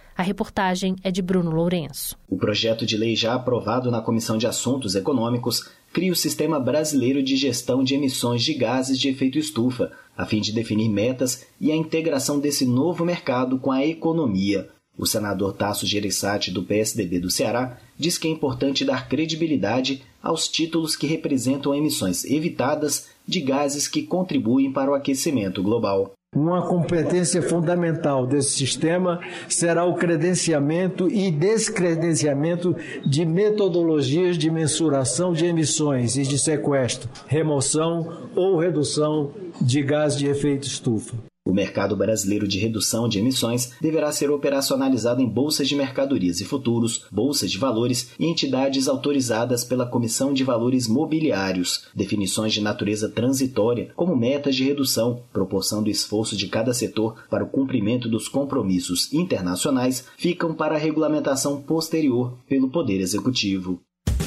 A reportagem é de Bruno Lourenço. O projeto de lei já aprovado na Comissão de Assuntos Econômicos cria o Sistema Brasileiro de Gestão de Emissões de Gases de Efeito Estufa, a fim de definir metas e a integração desse novo mercado com a economia. O senador Tasso Gereissati, do P S D B do Ceará, diz que é importante dar credibilidade aos títulos que representam emissões evitadas de gases que contribuem para o aquecimento global. Uma competência fundamental desse sistema será o credenciamento e descredenciamento de metodologias de mensuração de emissões e de sequestro, remoção ou redução de gás de efeito estufa. O mercado brasileiro de redução de emissões deverá ser operacionalizado em bolsas de mercadorias e futuros, bolsas de valores e entidades autorizadas pela Comissão de Valores Mobiliários. Definições de natureza transitória, como metas de redução, proporção do esforço de cada setor para o cumprimento dos compromissos internacionais, ficam para a regulamentação posterior pelo Poder Executivo.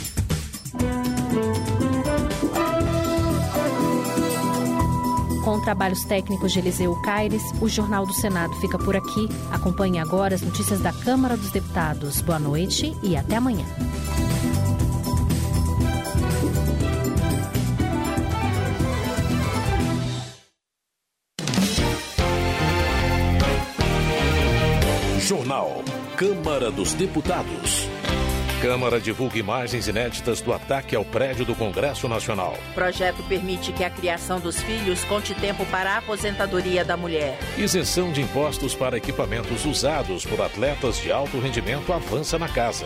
Com trabalhos técnicos de Eliseu Caires, o Jornal do Senado fica por aqui. Acompanhe agora as notícias da Câmara dos Deputados. Boa noite e até amanhã. Jornal Câmara dos Deputados. Câmara divulga imagens inéditas do ataque ao prédio do Congresso Nacional. Projeto permite que a criação dos filhos conte tempo para a aposentadoria da mulher. Isenção de impostos para equipamentos usados por atletas de alto rendimento avança na casa.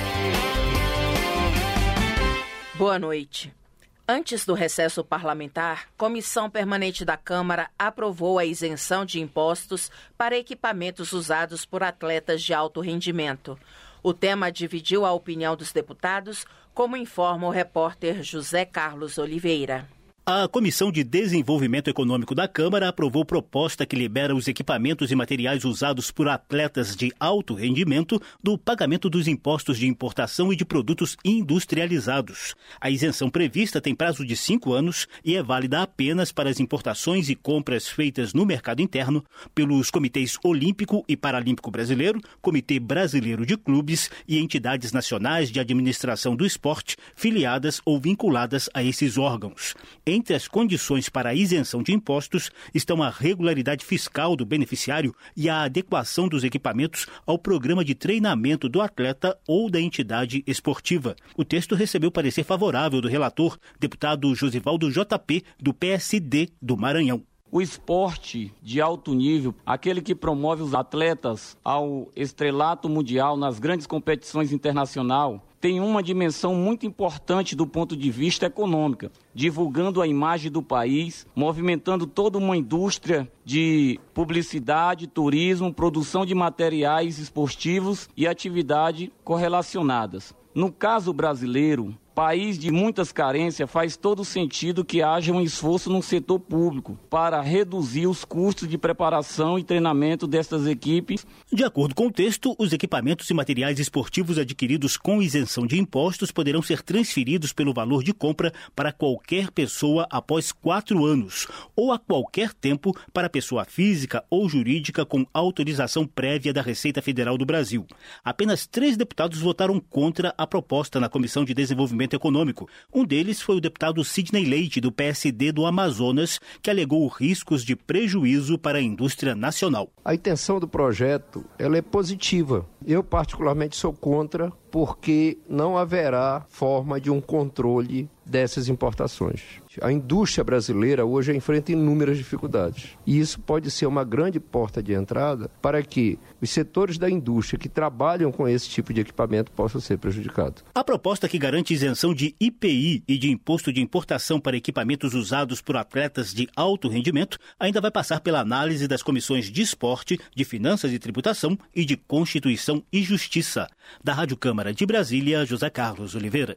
Boa noite. Antes do recesso parlamentar, Comissão Permanente da Câmara aprovou a isenção de impostos para equipamentos usados por atletas de alto rendimento. O tema dividiu a opinião dos deputados, como informa o repórter José Carlos Oliveira. A Comissão de Desenvolvimento Econômico da Câmara aprovou proposta que libera os equipamentos e materiais usados por atletas de alto rendimento do pagamento dos impostos de importação e de produtos industrializados. A isenção prevista tem prazo de cinco anos e é válida apenas para as importações e compras feitas no mercado interno pelos comitês Olímpico e Paralímpico Brasileiro, Comitê Brasileiro de Clubes e entidades nacionais de administração do esporte filiadas ou vinculadas a esses órgãos. Entre as condições para a isenção de impostos estão a regularidade fiscal do beneficiário e a adequação dos equipamentos ao programa de treinamento do atleta ou da entidade esportiva. O texto recebeu parecer favorável do relator, deputado Josivaldo J P, do P S D do Maranhão. O esporte de alto nível, aquele que promove os atletas ao estrelato mundial nas grandes competições internacionais, tem uma dimensão muito importante do ponto de vista econômico, divulgando a imagem do país, movimentando toda uma indústria de publicidade, turismo, produção de materiais esportivos e atividades correlacionadas. No caso brasileiro, país de muitas carências, faz todo sentido que haja um esforço no setor público para reduzir os custos de preparação e treinamento destas equipes. De acordo com o texto, os equipamentos e materiais esportivos adquiridos com isenção de impostos poderão ser transferidos pelo valor de compra para qualquer pessoa após quatro anos, ou a qualquer tempo para pessoa física ou jurídica com autorização prévia da Receita Federal do Brasil. Apenas três deputados votaram contra a proposta na Comissão de Desenvolvimento Econômico. Um deles foi o deputado Sidney Leite, do P S D do Amazonas, que alegou riscos de prejuízo para a indústria nacional. A intenção do projeto ela é positiva. Eu, particularmente, sou contra, porque não haverá forma de um controle dessas importações. A indústria brasileira hoje enfrenta inúmeras dificuldades. E isso pode ser uma grande porta de entrada para que os setores da indústria que trabalham com esse tipo de equipamento possam ser prejudicados. A proposta que garante isenção de I P I e de imposto de importação para equipamentos usados por atletas de alto rendimento ainda vai passar pela análise das comissões de esporte, de finanças e tributação e de Constituição e Justiça. Da Rádio Câmara de Brasília, José Carlos Oliveira.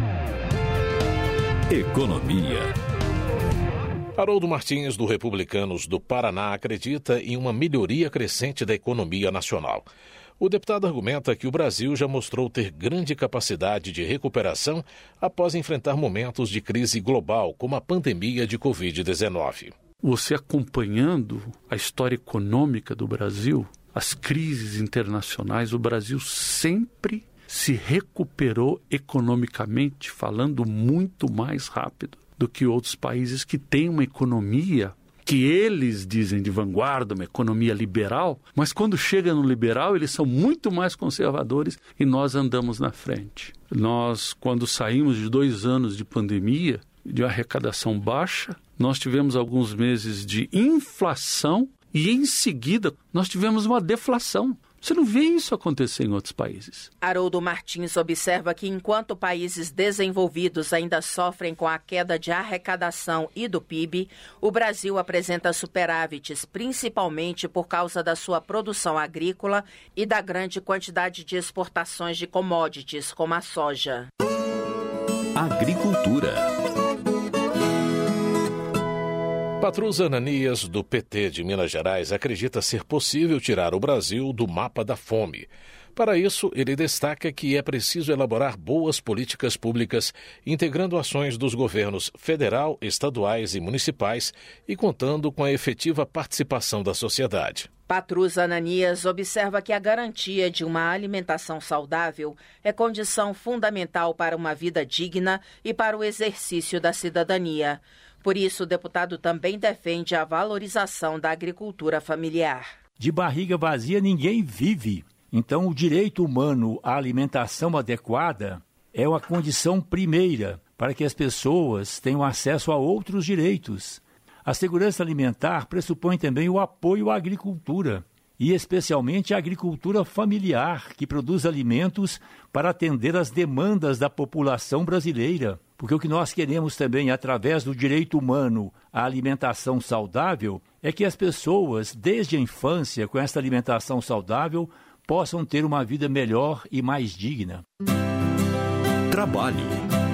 Economia. Haroldo Martins, do Republicanos do Paraná, acredita em uma melhoria crescente da economia nacional. O deputado argumenta que o Brasil já mostrou ter grande capacidade de recuperação após enfrentar momentos de crise global, como a pandemia de covid dezenove. Você acompanhando a história econômica do Brasil, as crises internacionais, o Brasil sempre se recuperou economicamente, falando muito mais rápido do que outros países que têm uma economia que eles dizem de vanguarda, uma economia liberal, mas quando chega no liberal eles são muito mais conservadores e nós andamos na frente. Nós, quando saímos de dois anos de pandemia, de arrecadação baixa, nós tivemos alguns meses de inflação e em seguida nós tivemos uma deflação. Você não vê isso acontecer em outros países. Haroldo Martins observa que enquanto países desenvolvidos ainda sofrem com a queda de arrecadação e do P I B, o Brasil apresenta superávites, principalmente por causa da sua produção agrícola e da grande quantidade de exportações de commodities, como a soja. Agricultura. Patrus Ananias, do P T de Minas Gerais, acredita ser possível tirar o Brasil do mapa da fome. Para isso, ele destaca que é preciso elaborar boas políticas públicas, integrando ações dos governos federal, estaduais e municipais e contando com a efetiva participação da sociedade. Patrus Ananias observa que a garantia de uma alimentação saudável é condição fundamental para uma vida digna e para o exercício da cidadania. Por isso, o deputado também defende a valorização da agricultura familiar. De barriga vazia ninguém vive. Então, o direito humano à alimentação adequada é uma condição primeira para que as pessoas tenham acesso a outros direitos. A segurança alimentar pressupõe também o apoio à agricultura, e especialmente a agricultura familiar, que produz alimentos para atender às demandas da população brasileira. Porque o que nós queremos também, através do direito humano à alimentação saudável, é que as pessoas, desde a infância, com essa alimentação saudável, possam ter uma vida melhor e mais digna. Trabalho.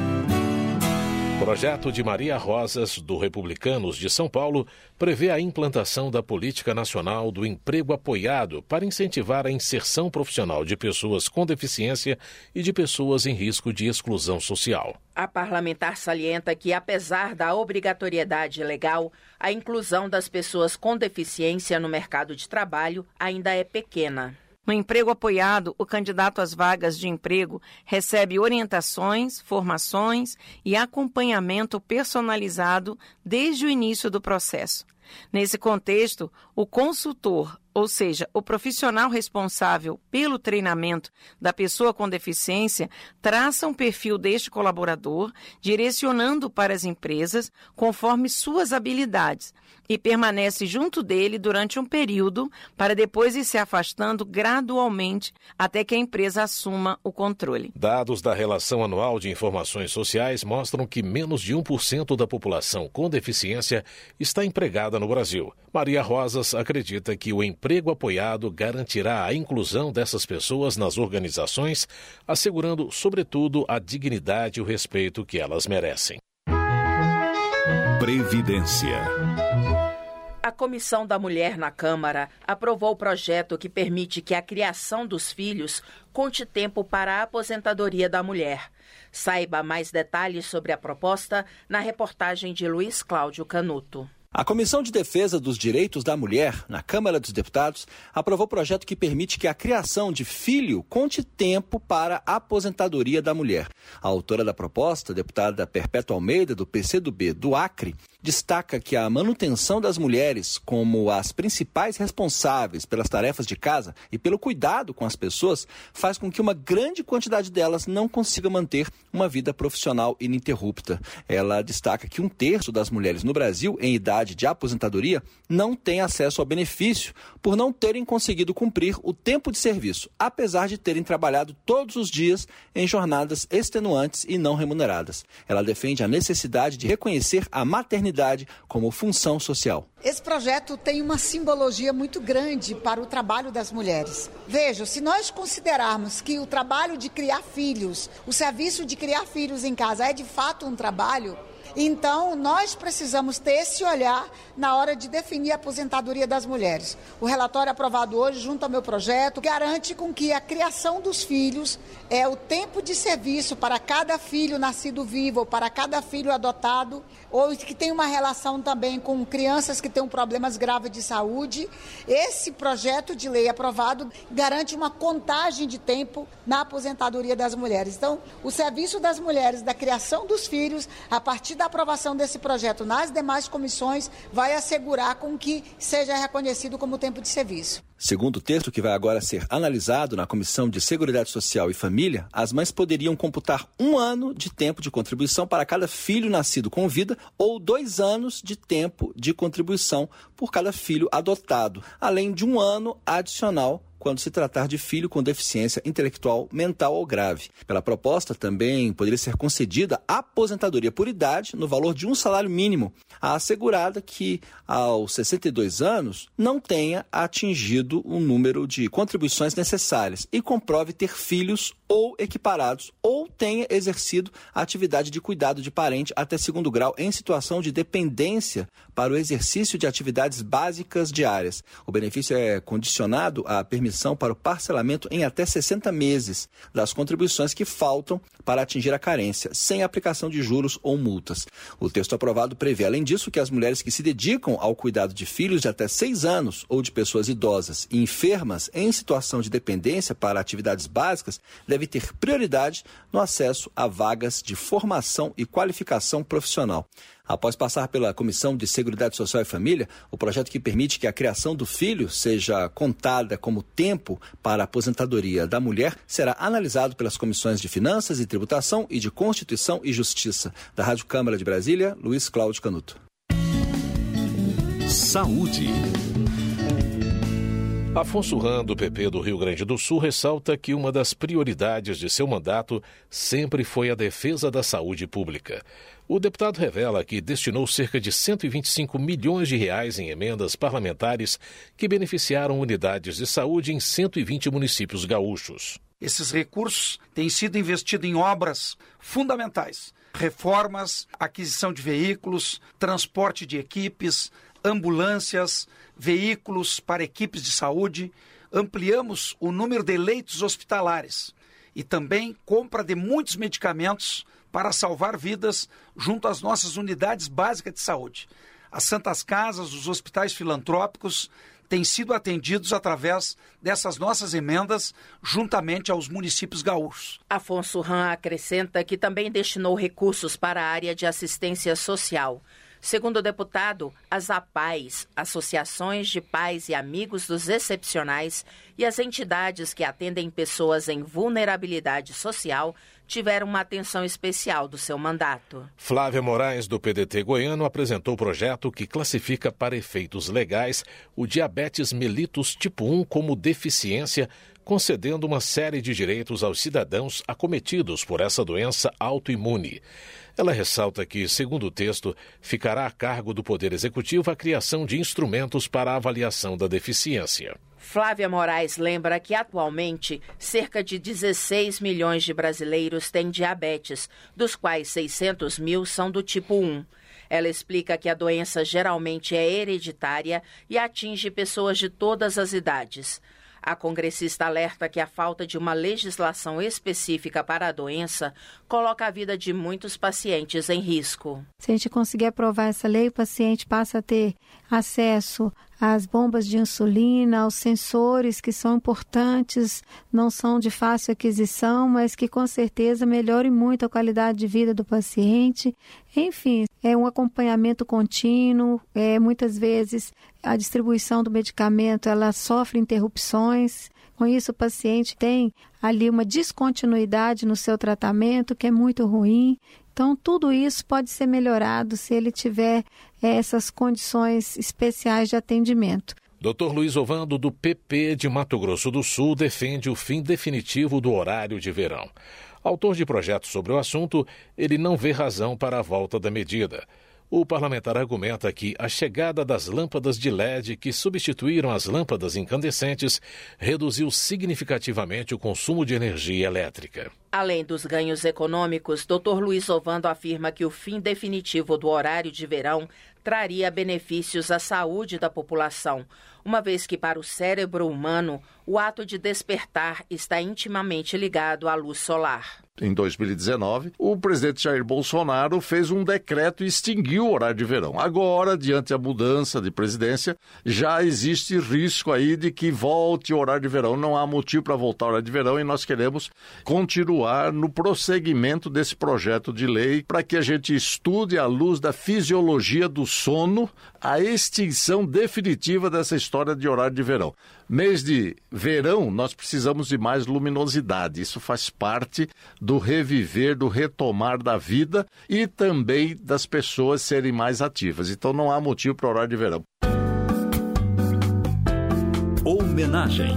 Projeto de Maria Rosas, do Republicanos de São Paulo, prevê a implantação da Política Nacional do Emprego Apoiado para incentivar a inserção profissional de pessoas com deficiência e de pessoas em risco de exclusão social. A parlamentar salienta que, apesar da obrigatoriedade legal, a inclusão das pessoas com deficiência no mercado de trabalho ainda é pequena. No emprego apoiado, o candidato às vagas de emprego recebe orientações, formações e acompanhamento personalizado desde o início do processo. Nesse contexto, o consultor, ou seja, o profissional responsável pelo treinamento da pessoa com deficiência, traça um perfil deste colaborador, direcionando para as empresas conforme suas habilidades e permanece junto dele durante um período para depois ir se afastando gradualmente até que a empresa assuma o controle. Dados da Relação Anual de Informações Sociais mostram que menos de um por cento da população com deficiência está empregada no Brasil. Maria Rosas acredita que o emprego apoiado garantirá a inclusão dessas pessoas nas organizações, assegurando, sobretudo, a dignidade e o respeito que elas merecem. Previdência. A Comissão da Mulher na Câmara aprovou o projeto que permite que a criação dos filhos conte tempo para a aposentadoria da mulher. Saiba mais detalhes sobre a proposta na reportagem de Luiz Cláudio Canuto. A Comissão de Defesa dos Direitos da Mulher, na Câmara dos Deputados, aprovou o projeto que permite que a criação de filho conte tempo para a aposentadoria da mulher. A autora da proposta, a deputada Perpétua Almeida, do P C do B do Acre, destaca que a manutenção das mulheres como as principais responsáveis pelas tarefas de casa e pelo cuidado com as pessoas faz com que uma grande quantidade delas não consiga manter uma vida profissional ininterrupta. Ela destaca que um terço das mulheres no Brasil em idade de aposentadoria não tem acesso ao benefício por não terem conseguido cumprir o tempo de serviço, apesar de terem trabalhado todos os dias em jornadas extenuantes e não remuneradas. Ela defende a necessidade de reconhecer a maternidade como função social. Esse projeto tem uma simbologia muito grande para o trabalho das mulheres. Veja, se nós considerarmos que o trabalho de criar filhos, o serviço de criar filhos em casa é de fato um trabalho, Então, nós precisamos ter esse olhar na hora de definir a aposentadoria das mulheres. O relatório aprovado hoje, junto ao meu projeto, garante com que a criação dos filhos, é o tempo de serviço para cada filho nascido vivo, ou para cada filho adotado, ou que tem uma relação também com crianças que têm problemas graves de saúde. Esse projeto de lei aprovado garante uma contagem de tempo na aposentadoria das mulheres. Então, o serviço das mulheres, da criação dos filhos, a partir da aprovação desse projeto nas demais comissões, vai assegurar com que seja reconhecido como tempo de serviço. Segundo o texto que vai agora ser analisado na Comissão de Seguridade Social e Família, as mães poderiam computar um ano de tempo de contribuição para cada filho nascido com vida ou dois anos de tempo de contribuição por cada filho adotado, além de um ano adicional quando se tratar de filho com deficiência intelectual, mental ou grave. Pela proposta, também poderia ser concedida aposentadoria por idade no valor de um salário mínimo, à assegurada que, aos sessenta e dois anos, não tenha atingido o número de contribuições necessárias e comprove ter filhos ou equiparados, ou tenha exercido a atividade de cuidado de parente até segundo grau em situação de dependência para o exercício de atividades básicas diárias. O benefício é condicionado à permissão para o parcelamento em até sessenta meses das contribuições que faltam para atingir a carência, sem aplicação de juros ou multas. O texto aprovado prevê, além disso, que as mulheres que se dedicam ao cuidado de filhos de até seis anos ou de pessoas idosas e enfermas em situação de dependência para atividades básicas devem ter prioridade no acesso a vagas de formação e qualificação profissional. Após passar pela Comissão de Seguridade Social e Família, o projeto que permite que a criação do filho seja contada como tempo para a aposentadoria da mulher será analisado pelas comissões de Finanças e Tributação e de Constituição e Justiça. Da Rádio Câmara de Brasília, Luiz Cláudio Canuto. Saúde. Afonso Ram, do P P do Rio Grande do Sul, ressalta que uma das prioridades de seu mandato sempre foi a defesa da saúde pública. O deputado revela que destinou cerca de cento e vinte e cinco milhões de reais em emendas parlamentares que beneficiaram unidades de saúde em cento e vinte municípios gaúchos. Esses recursos têm sido investidos em obras fundamentais: reformas, aquisição de veículos, transporte de equipes, ambulâncias, veículos para equipes de saúde. Ampliamos o número de leitos hospitalares e também compra de muitos medicamentos para salvar vidas junto às nossas unidades básicas de saúde. As santas casas, os hospitais filantrópicos têm sido atendidos através dessas nossas emendas juntamente aos municípios gaúchos. Afonso Ram acrescenta que também destinou recursos para a área de assistência social. Segundo o deputado, as A P A Es, Associações de Pais e Amigos dos Excepcionais, e as entidades que atendem pessoas em vulnerabilidade social tiveram uma atenção especial do seu mandato. Flávia Moraes, do P D T goiano, apresentou o projeto que classifica para efeitos legais o diabetes mellitus tipo um como deficiência, concedendo uma série de direitos aos cidadãos acometidos por essa doença autoimune. Ela ressalta que, segundo o texto, ficará a cargo do Poder Executivo a criação de instrumentos para a avaliação da deficiência. Flávia Moraes lembra que, atualmente, cerca de dezesseis milhões de brasileiros têm diabetes, dos quais seiscentos mil são do tipo um. Ela explica que a doença geralmente é hereditária e atinge pessoas de todas as idades. A congressista alerta que a falta de uma legislação específica para a doença coloca a vida de muitos pacientes em risco. Se a gente conseguir aprovar essa lei, o paciente passa a ter acesso às bombas de insulina, aos sensores que são importantes, não são de fácil aquisição, mas que com certeza melhoram muito a qualidade de vida do paciente. Enfim, é um acompanhamento contínuo, é, muitas vezes a distribuição do medicamento ela sofre interrupções. Com isso, o paciente tem ali uma descontinuidade no seu tratamento, que é muito ruim. Então, tudo isso pode ser melhorado se ele tiver é, essas condições especiais de atendimento. doutor Luiz Ovando, do P P de Mato Grosso do Sul, defende o fim definitivo do horário de verão. Autor de projetos sobre o assunto, ele não vê razão para a volta da medida. O parlamentar argumenta que a chegada das lâmpadas de L E D que substituíram as lâmpadas incandescentes reduziu significativamente o consumo de energia elétrica. Além dos ganhos econômicos, doutor Luiz Ovando afirma que o fim definitivo do horário de verão traria benefícios à saúde da população, uma vez que para o cérebro humano o ato de despertar está intimamente ligado à luz solar. Em dois mil e dezenove, o presidente Jair Bolsonaro fez um decreto e extinguiu o horário de verão. Agora, diante da mudança de presidência, já existe risco aí de que volte o horário de verão. Não há motivo para voltar ao horário de verão e nós queremos continuar no prosseguimento desse projeto de lei para que a gente estude, à luz da fisiologia do sono, a extinção definitiva dessa história de horário de verão. Mês de verão, nós precisamos de mais luminosidade. Isso faz parte do reviver, do retomar da vida e também das pessoas serem mais ativas. Então não há motivo para o horário de verão. Homenagem.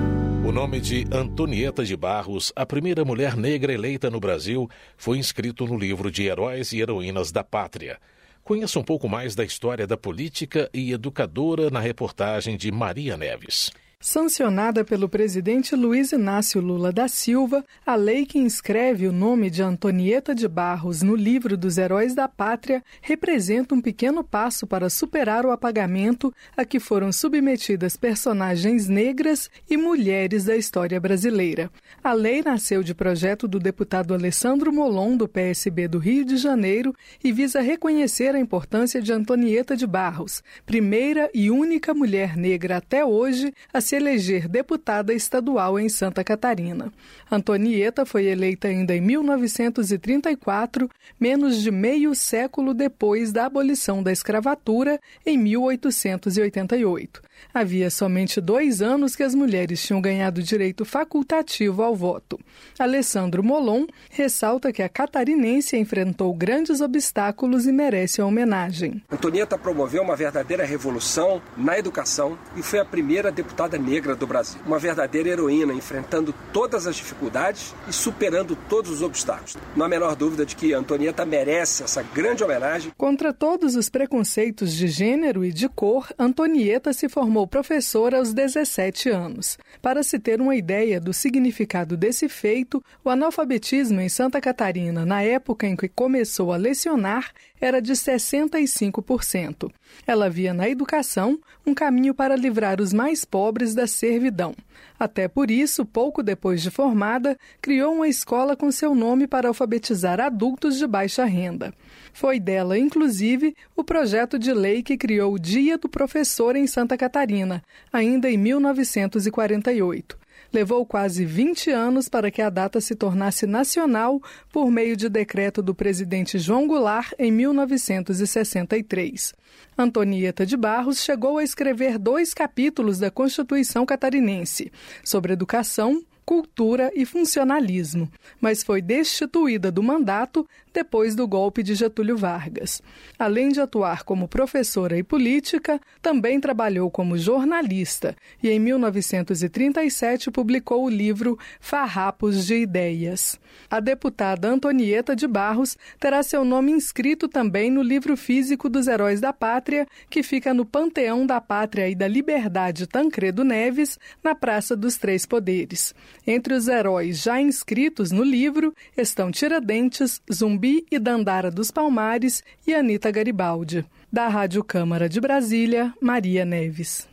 O nome de Antonieta de Barros, a primeira mulher negra eleita no Brasil, foi inscrito no livro de Heróis e Heroínas da Pátria. Conheça um pouco mais da história da política e educadora na reportagem de Maria Neves. Sancionada pelo presidente Luiz Inácio Lula da Silva, a lei que inscreve o nome de Antonieta de Barros no livro dos Heróis da Pátria representa um pequeno passo para superar o apagamento a que foram submetidas personagens negras e mulheres da história brasileira. A lei nasceu de projeto do deputado Alessandro Molon, do P S B do Rio de Janeiro, e visa reconhecer a importância de Antonieta de Barros, primeira e única mulher negra até hoje a se eleger deputada estadual em Santa Catarina. Antonieta foi eleita ainda em mil novecentos e trinta e quatro, menos de meio século depois da abolição da escravatura, em mil oitocentos e oitenta e oito. Havia somente dois anos que as mulheres tinham ganhado direito facultativo ao voto. Alessandro Molon ressalta que a catarinense enfrentou grandes obstáculos e merece a homenagem. Antonieta promoveu uma verdadeira revolução na educação e foi a primeira deputada negra do Brasil. Uma verdadeira heroína, enfrentando todas as dificuldades e superando todos os obstáculos. Não há a menor dúvida de que Antonieta merece essa grande homenagem. Contra todos os preconceitos de gênero e de cor, Antonieta se formou professora aos dezessete anos. Para se ter uma ideia do significado desse feito, o analfabetismo em Santa Catarina, na época em que começou a lecionar, era de sessenta e cinco por cento. Ela via na educação um caminho para livrar os mais pobres da servidão. Até por isso, pouco depois de formada, criou uma escola com seu nome para alfabetizar adultos de baixa renda. Foi dela, inclusive, o projeto de lei que criou o Dia do Professor em Santa Catarina, ainda em mil novecentos e quarenta e oito. Levou quase vinte anos para que a data se tornasse nacional por meio de decreto do presidente João Goulart em mil novecentos e sessenta e três. Antonieta de Barros chegou a escrever dois capítulos da Constituição catarinense, sobre educação, cultura e funcionalismo, mas foi destituída do mandato depois do golpe de Getúlio Vargas. Além de atuar como professora e política, também trabalhou como jornalista e em mil novecentos e trinta e sete publicou o livro Farrapos de Ideias. A deputada Antonieta de Barros terá seu nome inscrito também no livro físico dos Heróis da Pátria, que fica no Panteão da Pátria e da Liberdade Tancredo Neves, na Praça dos Três Poderes. Entre os heróis já inscritos no livro estão Tiradentes, Zumbi e Dandara dos Palmares e Anita Garibaldi. Da Rádio Câmara de Brasília, Maria Neves.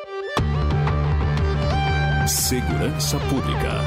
Segurança Pública.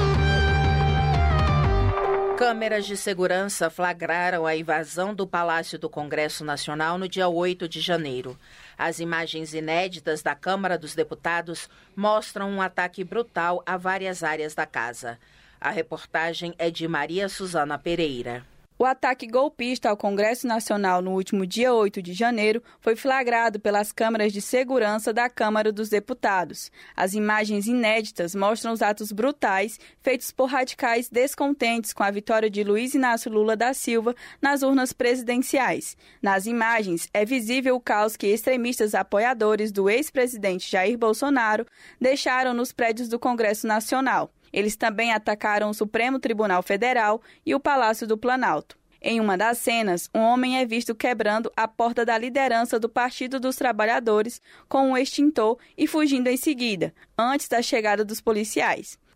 Câmeras de segurança flagraram a invasão do Palácio do Congresso Nacional no dia oito de janeiro. As imagens inéditas da Câmara dos Deputados mostram um ataque brutal a várias áreas da casa. A reportagem é de Maria Suzana Pereira. O ataque golpista ao Congresso Nacional no último dia oito de janeiro foi flagrado pelas câmeras de segurança da Câmara dos Deputados. As imagens inéditas mostram os atos brutais feitos por radicais descontentes com a vitória de Luiz Inácio Lula da Silva nas urnas presidenciais. Nas imagens, é visível o caos que extremistas apoiadores do ex-presidente Jair Bolsonaro deixaram nos prédios do Congresso Nacional. Eles também atacaram o Supremo Tribunal Federal e o Palácio do Planalto. Em uma das cenas, um homem é visto quebrando a porta da liderança do Partido dos Trabalhadores com um extintor e fugindo em seguida, antes da chegada dos policiais.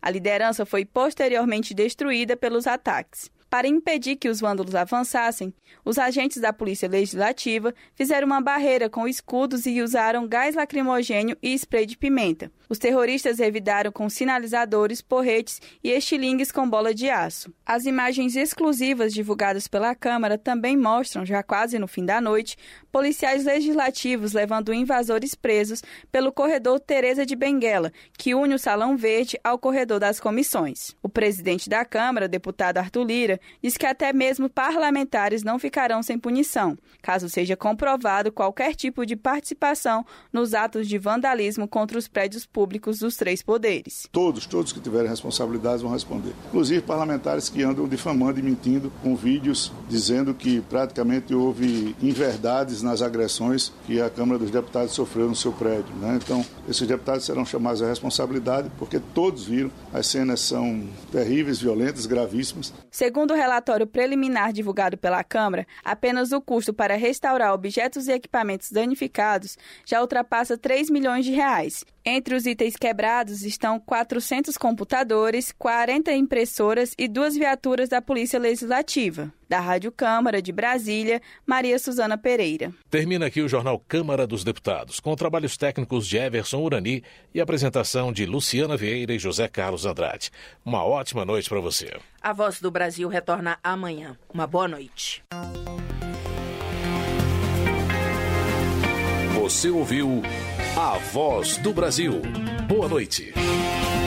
A liderança foi posteriormente destruída pelos ataques. Para impedir que os vândalos avançassem, os agentes da Polícia Legislativa fizeram uma barreira com escudos e usaram gás lacrimogênio e spray de pimenta. Os terroristas revidaram com sinalizadores, porretes e estilingues com bola de aço. As imagens exclusivas divulgadas pela Câmara também mostram, já quase no fim da noite, policiais legislativos levando invasores presos pelo corredor Teresa de Benguela, que une o Salão Verde ao corredor das comissões. O presidente da Câmara, deputado Arthur Lira, diz que até mesmo parlamentares não ficarão sem punição, caso seja comprovado qualquer tipo de participação nos atos de vandalismo contra os prédios públicos dos três poderes. Todos, todos que tiverem responsabilidades vão responder. Inclusive parlamentares que andam difamando e mentindo com vídeos dizendo que praticamente houve inverdades nas agressões que a Câmara dos Deputados sofreu no seu prédio, né? Então, esses deputados serão chamados à responsabilidade porque todos viram, as cenas são terríveis, violentas, gravíssimas. Segundo o relatório preliminar divulgado pela Câmara, apenas o custo para restaurar objetos e equipamentos danificados já ultrapassa três milhões de reais. Entre os itens quebrados estão quatrocentos computadores, quarenta impressoras e duas viaturas da Polícia Legislativa. Da Rádio Câmara de Brasília, Maria Suzana Pereira. Termina aqui o Jornal Câmara dos Deputados, com trabalhos técnicos de Everson Urani e apresentação de Luciana Vieira e José Carlos Andrade. Uma ótima noite para você. A Voz do Brasil retorna amanhã. Uma boa noite. Você ouviu A Voz do Brasil. Boa noite.